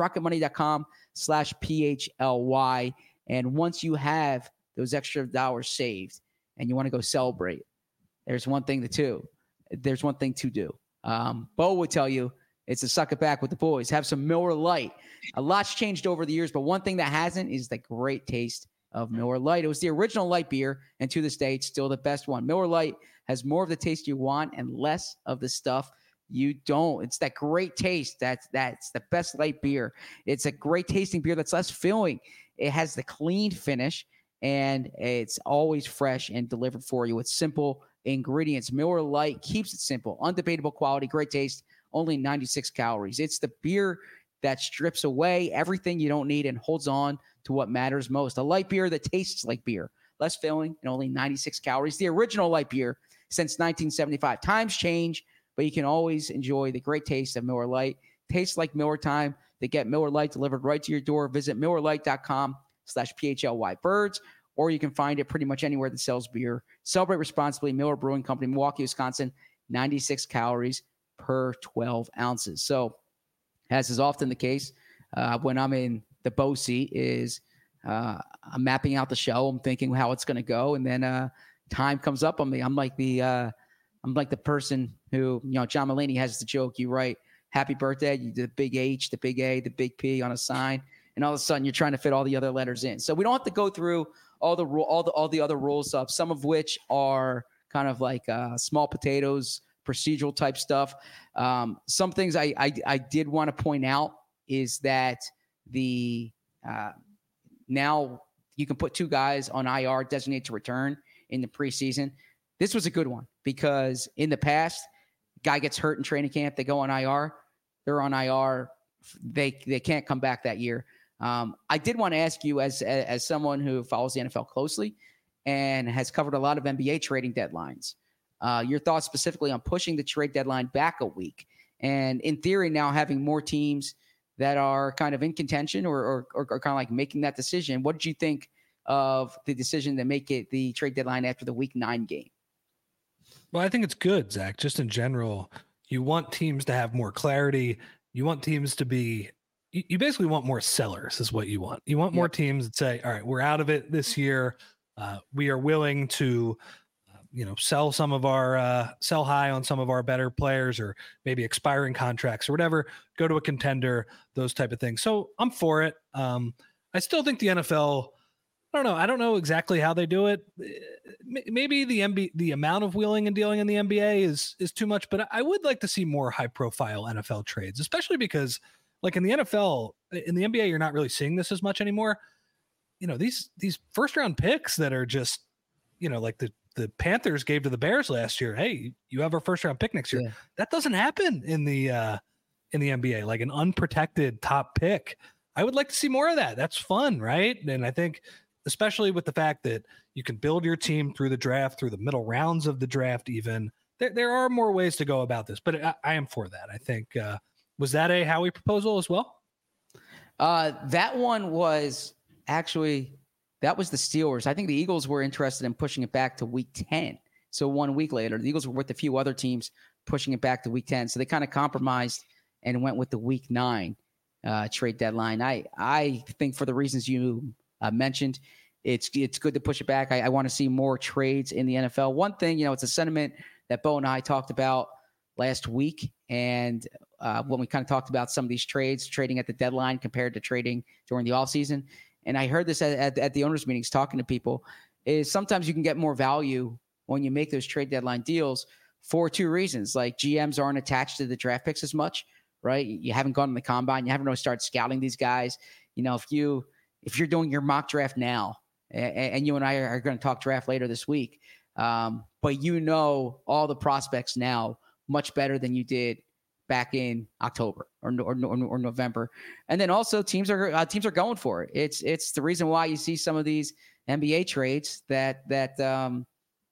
rocketmoney.com/PHLY. And once you have those extra dollars saved and you want to go celebrate, there's one thing to do. Bo would tell you it's to suck it back with the boys. Have some Miller Lite. A lot's changed over the years, but one thing that hasn't is the great taste of Miller Lite. It was the original light beer, and to this day, it's still the best one. Miller Lite has more of the taste you want and less of the stuff you don't. It's that great taste. That's the best light beer. It's a great tasting beer that's less filling. It has the clean finish, and it's always fresh and delivered for you with simple ingredients. Miller Lite keeps it simple, undebatable quality, great taste, only 96 calories. It's the beer that strips away everything you don't need and holds on to what matters most. A light beer that tastes like beer, less filling, and only 96 calories. The original light beer since 1975. Times change, but you can always enjoy the great taste of Miller Lite. Tastes like Miller time. They get Miller Lite delivered right to your door. Visit MillerLite.com/PHLY Birds, or you can find it pretty much anywhere that sells beer. Celebrate responsibly. Miller Brewing Company, Milwaukee, Wisconsin, 96 calories per 12 ounces. So, as is often the case, when I'm in the bow seat, is I'm mapping out the show. I'm thinking how it's going to go, and then time comes up on me. I'm like the person who, John Mulaney has the joke. You write "Happy Birthday," you do the big H, the big A, the big P on a sign, and all of a sudden you're trying to fit all the other letters in. So we don't have to go through all the other rules of some of which are kind of like small potatoes, procedural type stuff. Some things I did want to point out is that now you can put 2 guys on IR, designated to return, in the preseason. This was a good one because in the past, guy gets hurt in training camp, they go on IR, they're on IR, they can't come back that year. I did want to ask you, as someone who follows the NFL closely and has covered a lot of NBA trading deadlines, your thoughts specifically on pushing the trade deadline back a week, and in theory now having more teams that are kind of in contention or kind of like making that decision. What did you think of the decision to make it the trade deadline after the Week 9 game? Well, I think it's good, Zach. Just in general, you want teams to have more clarity. You want teams to be – you basically want more sellers is what you want. You want more teams that say, all right, we're out of it this year. We are willing to sell some of our sell high on some of our better players, or maybe expiring contracts or whatever, go to a contender, those type of things. So I'm for it. I still think the NFL – I don't know exactly how they do it. Maybe the amount of wheeling and dealing in the NBA is too much, but I would like to see more high profile NFL trades, especially because like in the NFL, in the NBA, you're not really seeing this as much anymore. These first round picks that are just, like the Panthers gave to the Bears last year. Hey, you have our first round pick next year. Yeah. That doesn't happen in the NBA, like an unprotected top pick. I would like to see more of that. That's fun. Right. And I think, especially with the fact that you can build your team through the draft, through the middle rounds of the draft, even there are more ways to go about this, but I am for that. I think, was that a Howie proposal as well? That one was actually, that was the Steelers. I think the Eagles were interested in pushing it back to Week 10. So 1 week later, the Eagles were with a few other teams pushing it back to Week 10. So they kind of compromised and went with the Week 9 trade deadline. I think for the reasons you mentioned, it's good to push it back. I want to see more trades in the NFL. One thing, it's a sentiment that Bo and I talked about last week, and when we kind of talked about some of these trades, trading at the deadline compared to trading during the offseason. And I heard this at the owners' meetings talking to people, is sometimes you can get more value when you make those trade deadline deals for 2 reasons. Like GMs aren't attached to the draft picks as much, right? You haven't gone to the combine. You haven't really started scouting these guys. If you're doing your mock draft now, and you and I are going to talk draft later this week, but all the prospects now much better than you did back in October or November. And then also teams are going for it. It's the reason why you see some of these NBA trades that and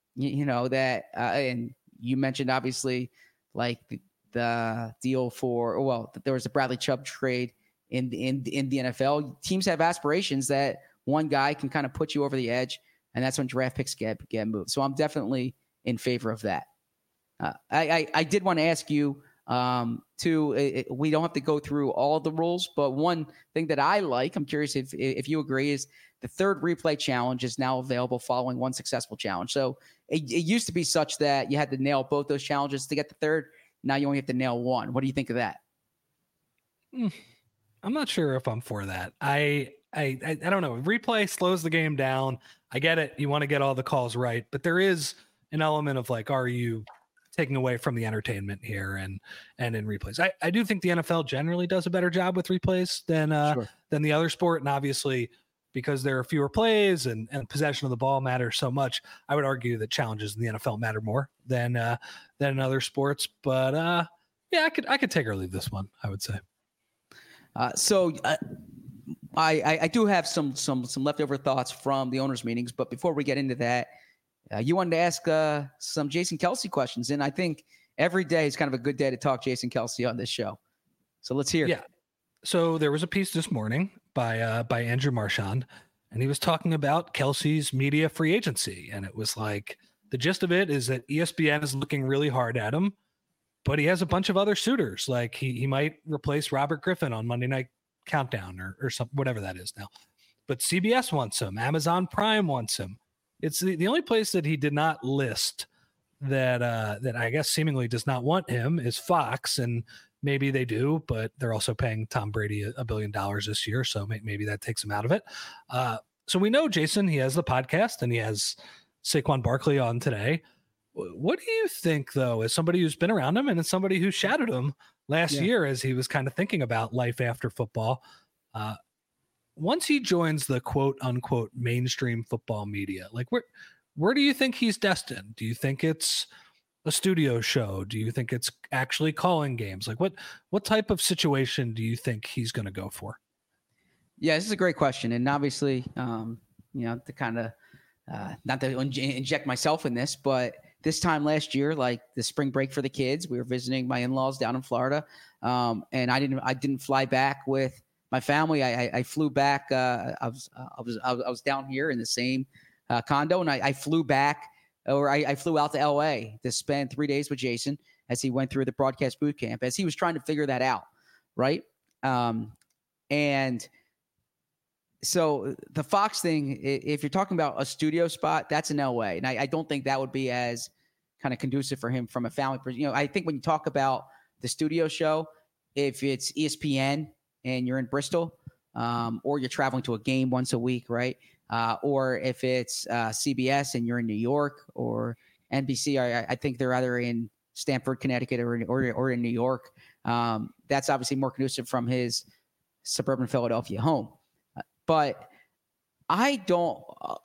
you mentioned obviously like the deal there was a Bradley Chubb trade in the NFL. Teams have aspirations that one guy can kind of put you over the edge, and that's when draft picks get moved. So I'm definitely in favor of that. I did want to ask you too. We don't have to go through all the rules, but one thing that I like, I'm curious if you agree, is the third replay challenge is now available following one successful challenge. So it used to be such that you had to nail both those challenges to get the third. Now you only have to nail one. What do you think of that? I'm not sure if I'm for that. I don't know. Replay slows the game down. I get it. You want to get all the calls right, but there is an element of like, are you taking away from the entertainment here and in replays. I do think the NFL generally does a better job with replays than the other sport. And obviously, because there are fewer plays and possession of the ball matters so much, I would argue that challenges in the NFL matter more than in other sports. But yeah, I could take or leave this one, I would say. So I do have some leftover thoughts from the owners' meetings, but before we get into that, you wanted to ask some Jason Kelce questions, and I think every day is kind of a good day to talk Jason Kelce on this show. So let's hear. Yeah. So there was a piece this morning by Andrew Marchand, and he was talking about Kelce's media free agency, and it was like the gist of it is that ESPN is looking really hard at him, but he has a bunch of other suitors. Like he might replace Robert Griffin on Monday Night Countdown or something, whatever that is now. But CBS wants him. Amazon Prime wants him. It's the only place that he did not list that I guess seemingly does not want him is Fox, and maybe they do, but they're also paying Tom Brady $1 billion this year, so maybe that takes him out of it. So we know Jason, he has the podcast, and he has Saquon Barkley on today. What do you think, though, as somebody who's been around him and as somebody who shadowed him last year as he was kind of thinking about life after football, once he joins the quote unquote mainstream football media, like where do you think he's destined? Do you think it's a studio show? Do you think it's actually calling games? Like what type of situation do you think he's going to go for? Yeah, this is a great question. And obviously, to kind of, not to inject myself in this, but this time last year, like the spring break for the kids, we were visiting my in-laws down in Florida. And I didn't fly back with my family. I flew back. I was down here in the same condo, and I flew back, or I flew out to LA to spend 3 days with Jason as he went through the broadcast boot camp, as he was trying to figure that out. Right. And so the Fox thing, if you're talking about a studio spot, that's in LA. And I don't think that would be as kind of conducive for him from a family. I think when you talk about the studio show, if it's ESPN and you're in Bristol, or you're traveling to a game once a week, right? Or if it's CBS and you're in New York, or NBC, I think they're either in Stamford, Connecticut, or in New York. That's obviously more conducive from his suburban Philadelphia home. But I don't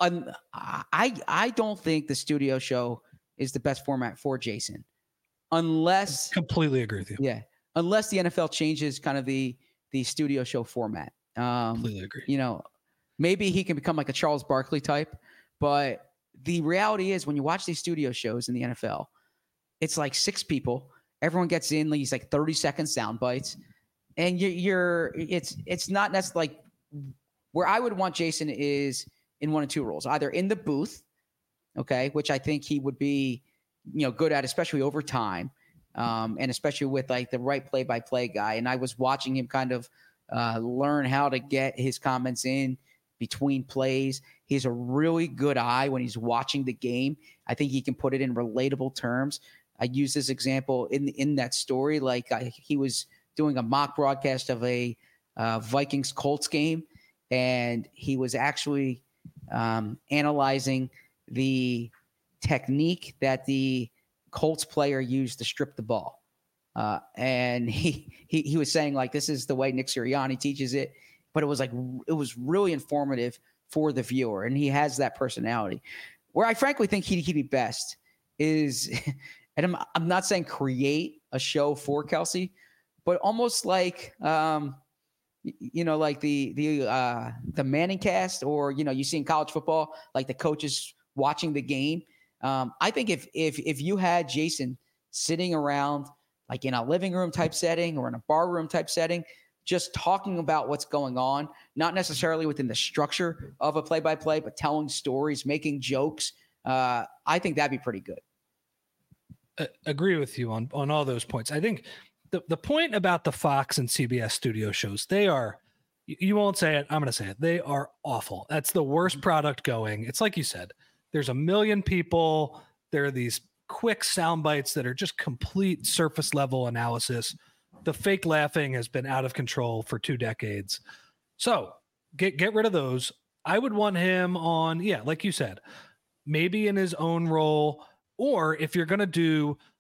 think the studio show is the best format for Jason, unless completely agree with you. Yeah, unless the NFL changes kind of the studio show format. Completely agree. Maybe he can become like a Charles Barkley type, but the reality is when you watch these studio shows in the NFL, it's like 6 people. Everyone gets in these like 30-second sound bites, and it's not necessarily like. Where I would want Jason is in one of two roles, either in the booth, okay, which I think he would be, good at, especially over time, and especially with like the right play-by-play guy. And I was watching him kind of learn how to get his comments in between plays. He has a really good eye when he's watching the game. I think he can put it in relatable terms. I use this example in that story. Like he was doing a mock broadcast of a Vikings-Colts game, and he was actually analyzing the technique that the Colts player used to strip the ball. And he was saying, like, this is the way Nick Sirianni teaches it. But it was really informative for the viewer. And he has that personality. Where I frankly think he'd be best is, and I'm not saying create a show for Kelce, but almost like, like the Manning cast, or, you see in college football, like the coaches watching the game. I think if you had Jason sitting around like in a living room type setting or in a bar room type setting, just talking about what's going on, not necessarily within the structure of a play-by-play, but telling stories, making jokes, I think that'd be pretty good. Agree with you on all those points. I think the point about the Fox and CBS studio shows, they are, you won't say it, I'm going to say it, they are awful. That's the worst product going. It's like you said, there's 1 million people. There are these quick sound bites that are just complete surface level analysis. The fake laughing has been out of control for 2 decades. So get rid of those. I would want him on, like you said, maybe in his own role, or if you're going to do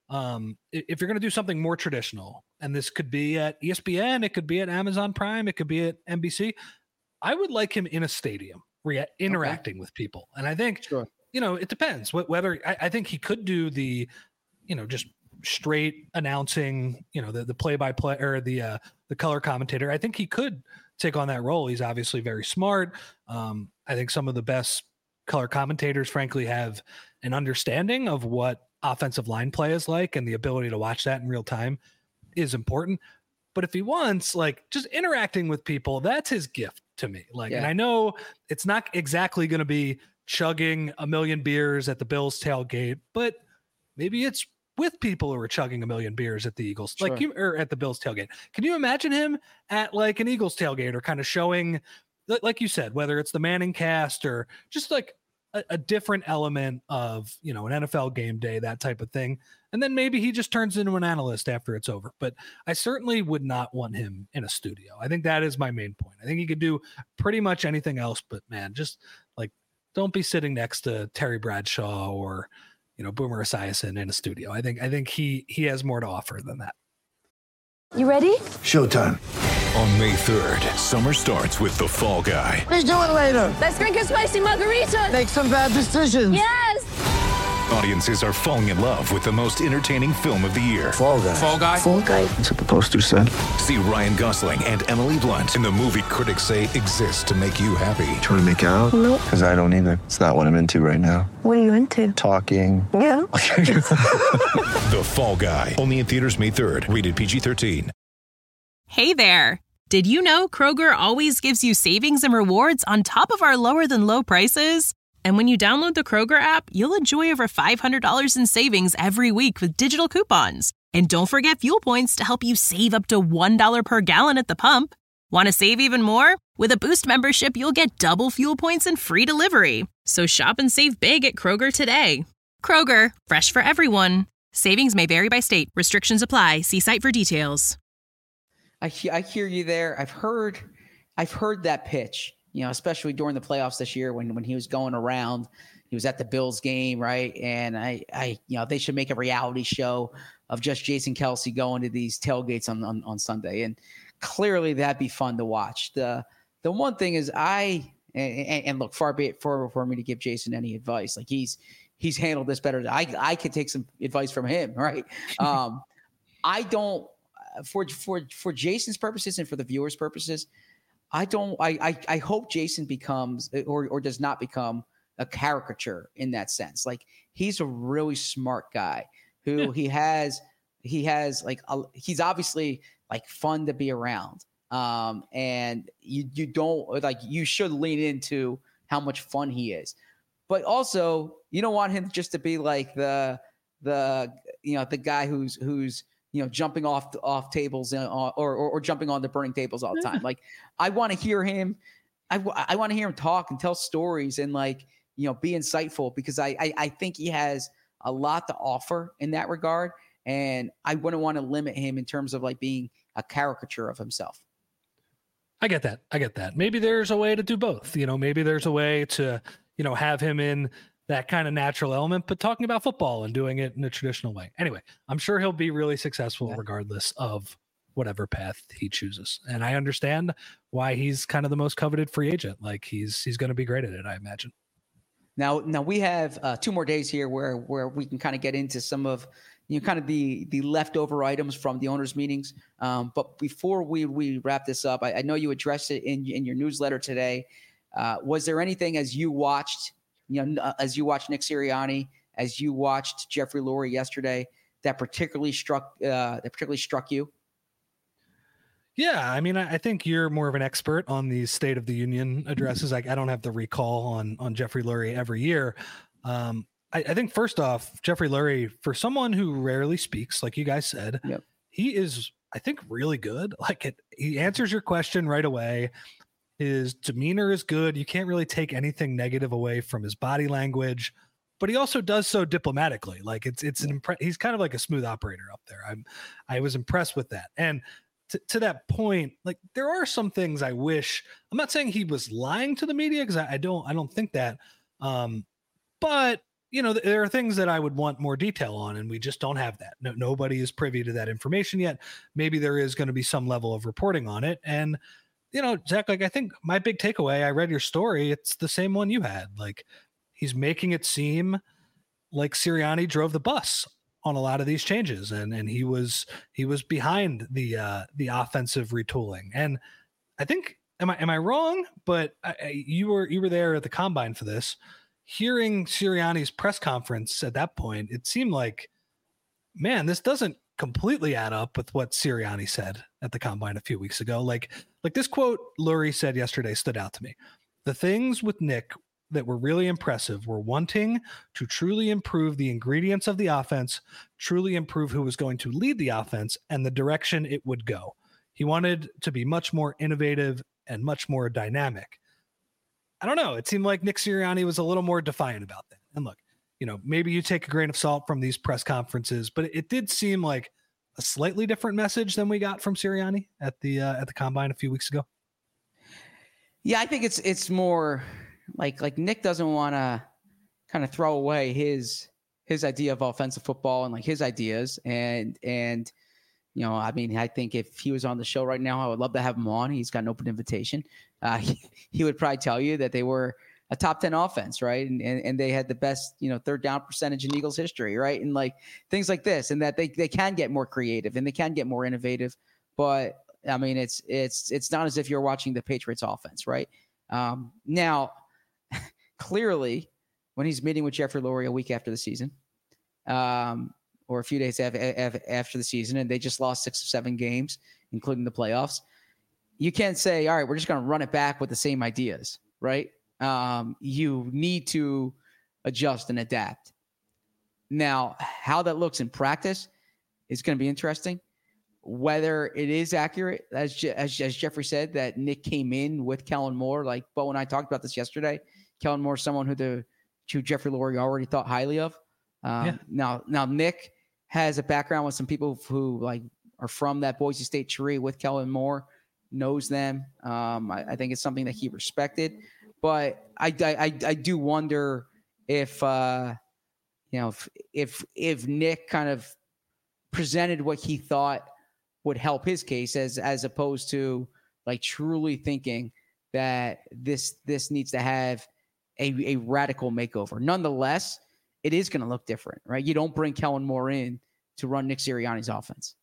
if you're going to do something more traditional, and this could be at ESPN, it could be at Amazon Prime, it could be at NBC, I would like him in a stadium interacting with people. And I think, it depends whether I think he could do the, just straight announcing, the play-by-play or the color commentator. I think he could take on that role. He's obviously very smart. I think some of the best color commentators, frankly, have an understanding of what offensive line play is like, and the ability to watch that in real time is important. But if he wants just interacting with people, that's his gift to me. And I know it's not exactly going to be chugging a million beers at the Bills tailgate, but maybe it's with people who are chugging a million beers at the Eagles, or at the Bills tailgate. Can you imagine him at an Eagles tailgate, or kind of showing, like you said, whether it's the Manning cast or just a different element of, an NFL game day, that type of thing. And then maybe he just turns into an analyst after it's over. But I certainly would not want him in a studio. I think that is my main point. I think he could do pretty much anything else, but man, just don't be sitting next to Terry Bradshaw or, Boomer Esiason in a studio. I think he has more to offer than that. You ready? Showtime. On May 3rd, summer starts with The Fall Guy. Let's do it later. Let's drink a spicy margarita. Make some bad decisions. Yes. Audiences are falling in love with the most entertaining film of the year. Fall Guy. Fall Guy? Fall Guy. That's what the poster said. See Ryan Gosling and Emily Blunt in the movie critics say exists to make you happy. Trying to make it out? Nope. Because I don't either. It's not what I'm into right now. What are you into? Talking. Yeah. The Fall Guy. Only in theaters May 3rd. Rated PG-13. Hey there. Did you know Kroger always gives you savings and rewards on top of our lower than low prices? And when you download the Kroger app, you'll enjoy over $500 in savings every week with digital coupons. And don't forget fuel points to help you save up to $1 per gallon at the pump. Want to save even more? With a Boost membership, you'll get double fuel points and free delivery. So shop and save big at Kroger today. Kroger, fresh for everyone. Savings may vary by state. Restrictions apply. See site for details. I hear you there. I've heard that pitch, especially during the playoffs this year when he was going around. He was at the Bills game, right? And I they should make a reality show of just Jason Kelce going to these tailgates on Sunday, and clearly that'd be fun to watch. The one thing is and look, far be it for me to give Jason any advice. He's handled this better. I could take some advice from him, right? I don't. For Jason's purposes and for the viewers' purposes, I hope Jason becomes or does not become a caricature in that sense. He's a really smart guy who he's obviously fun to be around. And you don't you should lean into how much fun he is, but also you don't want him just to be the guy who's jumping off tables or jumping onto burning tables all the time. I want to hear him. I want to hear him talk and tell stories and be insightful, because I think he has a lot to offer in that regard. And I wouldn't want to limit him in terms of being a caricature of himself. I get that. Maybe there's a way to do both. Maybe there's a way to, have him in that kind of natural element, but talking about football and doing it in a traditional way. Anyway, I'm sure he'll be really successful regardless of whatever path he chooses. And I understand why he's kind of the most coveted free agent. He's going to be great at it, I imagine. Now we have 2 more days here where we can kind of get into some of kind of the leftover items from the owners' meetings. But before we wrap this up, I know you addressed it in your newsletter today. Was there anything as you watched Nick Sirianni, as you watched Jeffrey Lurie yesterday, that particularly struck you? Yeah, I mean, I think you're more of an expert on these State of the Union addresses. I don't have the recall on Jeffrey Lurie every year. I think first off, Jeffrey Lurie, for someone who rarely speaks, like you guys said, he is, I think, really good. He answers your question right away. His demeanor is good. You can't really take anything negative away from his body language, but he also does so diplomatically. He's kind of like a smooth operator up there. I was impressed with that. And to that point, there are some things I wish. I'm not saying he was lying to the media, because I don't think that. But there are things that I would want more detail on, and we just don't have that. Nobody is privy to that information yet. Maybe there is going to be some level of reporting on it. And, Zach, like, I think my big takeaway, I read your story. It's the same one you had. Like, he's making it seem like Sirianni drove the bus on a lot of these changes, and he was behind the offensive retooling. And I think, am I wrong? But you were there at the combine for this. Hearing Sirianni's press conference at that point, it seemed like, man, this doesn't completely add up with what Sirianni said at the combine a few weeks ago. Like this quote Lurie said yesterday stood out to me. The things with Nick that were really impressive were wanting to truly improve the ingredients of the offense, truly improve who was going to lead the offense and the direction it would go. He wanted to be much more innovative and much more dynamic. I don't know. It seemed like Nick Sirianni was a little more defiant about that. And look, maybe you take a grain of salt from these press conferences, but it did seem like a slightly different message than we got from Sirianni at the combine a few weeks ago. Yeah, I think it's more like Nick doesn't want to kind of throw away his idea of offensive football and like his ideas. And I mean, I think if he was on the show right now, I would love to have him on. He's got an open invitation. He would probably tell you that they were a top 10 offense, right? And they had the best, third down percentage in Eagles history, right? And like things like this, and that they can get more creative and they can get more innovative. But I mean, it's not as if you're watching the Patriots offense, right? Now, clearly, when he's meeting with Jeffrey Lurie a week after the season, or a few days after the season, and they just lost 6 or 7 games, including the playoffs, you can't say, all right, we're just going to run it back with the same ideas, right? You need to adjust and adapt. Now, how that looks in practice is going to be interesting. Whether it is accurate, as Jeffrey said, that Nick came in with Kellen Moore, like Bo and I talked about this yesterday. Kellen Moore is someone who Jeffrey Lurie already thought highly of. Now Nick has a background with some people who like are from that Boise State tree with Kellen Moore, knows them. I think it's something that he respected, but I do wonder if Nick kind of presented what he thought would help his case as opposed to like truly thinking that this needs to have a radical makeover. Nonetheless, it is going to look different, right? You don't bring Kellen Moore in to run Nick Sirianni's offense.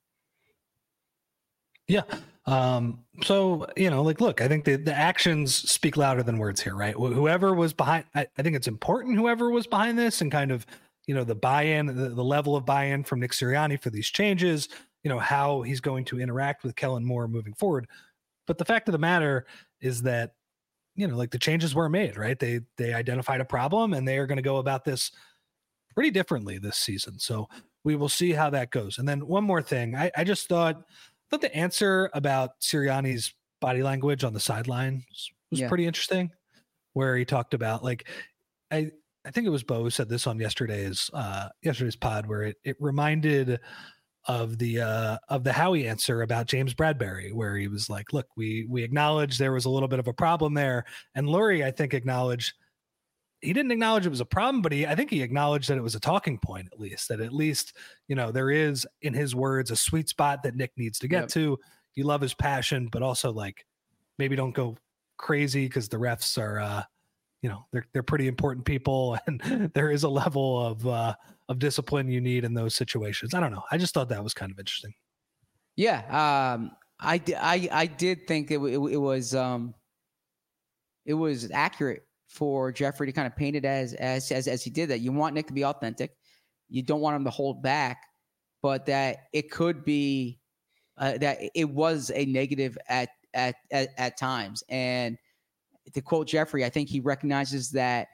Yeah. So, look, I think the actions speak louder than words here, right? Whoever was behind, I think it's important whoever was behind this and kind of, the buy-in, the level of buy-in from Nick Sirianni for these changes, how he's going to interact with Kellen Moore moving forward. But the fact of the matter is that, the changes were made, right? They identified a problem and they are going to go about this pretty differently this season. So we will see how that goes. And then one more thing, I just thought the answer about Sirianni's body language on the sideline was pretty interesting, where he talked about I think it was Bo who said this on yesterday's pod, where it reminded of the Howie answer about James Bradbury, where he was like, look, we acknowledge there was a little bit of a problem there. And Lurie, I think, he didn't acknowledge it was a problem, but I think he acknowledged that it was a talking point, at least there is, in his words, a sweet spot that Nick needs to get to. You love his passion, but also maybe don't go crazy because the refs are, they're pretty important people, and there is a level of discipline you need in those situations. I don't know. I just thought that was kind of interesting. Yeah. I did think it was accurate for Jeffrey to kind of paint it as he did, that you want Nick to be authentic. You don't want him to hold back, but that it could be that it was a negative at times. And to quote Jeffrey, I think he recognizes that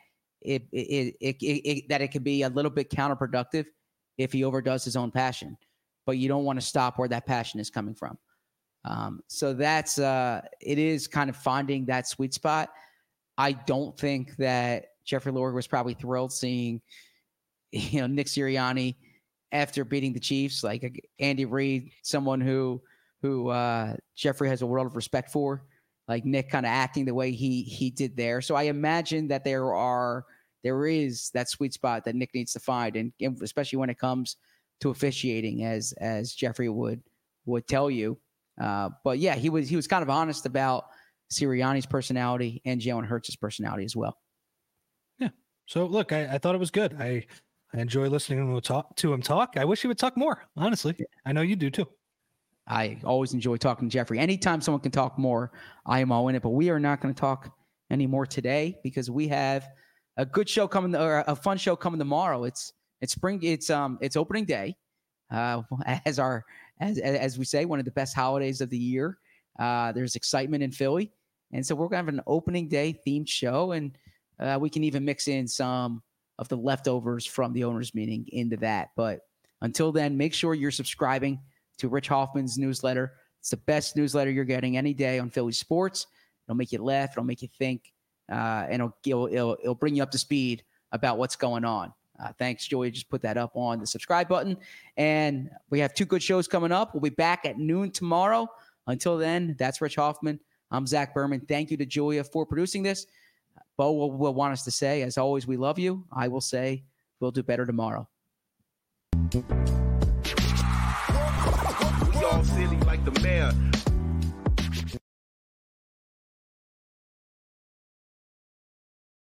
it could be a little bit counterproductive if he overdoes his own passion, but you don't want to stop where that passion is coming from. So that's it is kind of finding that sweet spot. I don't think that Jeffrey Lurie was probably thrilled seeing, Nick Sirianni after beating the Chiefs, like Andy Reid, someone who Jeffrey has a world of respect for, like Nick kind of acting the way he did there. So I imagine that there are there is that sweet spot that Nick needs to find, and especially when it comes to officiating, as Jeffrey would tell you. But yeah, he was kind of honest about Sirianni's personality and Jalen Hurts' personality as well. Yeah. So look, I thought it was good. I enjoy listening to him talk. I wish he would talk more, honestly. Yeah. I know you do too. I always enjoy talking to Jeffrey. Anytime someone can talk more, I am all in it. But we are not going to talk anymore today because we have a good show coming, or a fun show coming tomorrow. It's opening day, as we say, one of the best holidays of the year. There's excitement in Philly, and so we're going to have an opening day themed show, and we can even mix in some of the leftovers from the owners' meeting into that. But until then, make sure you're subscribing to Rich Hoffman's newsletter. It's the best newsletter you're getting any day on Philly sports. It'll make you laugh. It'll make you think, and it'll bring you up to speed about what's going on. Thanks, Joey. Just put that up on the subscribe button. And we have 2 good shows coming up. We'll be back at noon tomorrow. Until then, that's Rich Hoffman. I'm Zach Berman. Thank you to Julia for producing this. Bo will want us to say, as always, we love you. I will say, we'll do better tomorrow. We all silly like the mayor.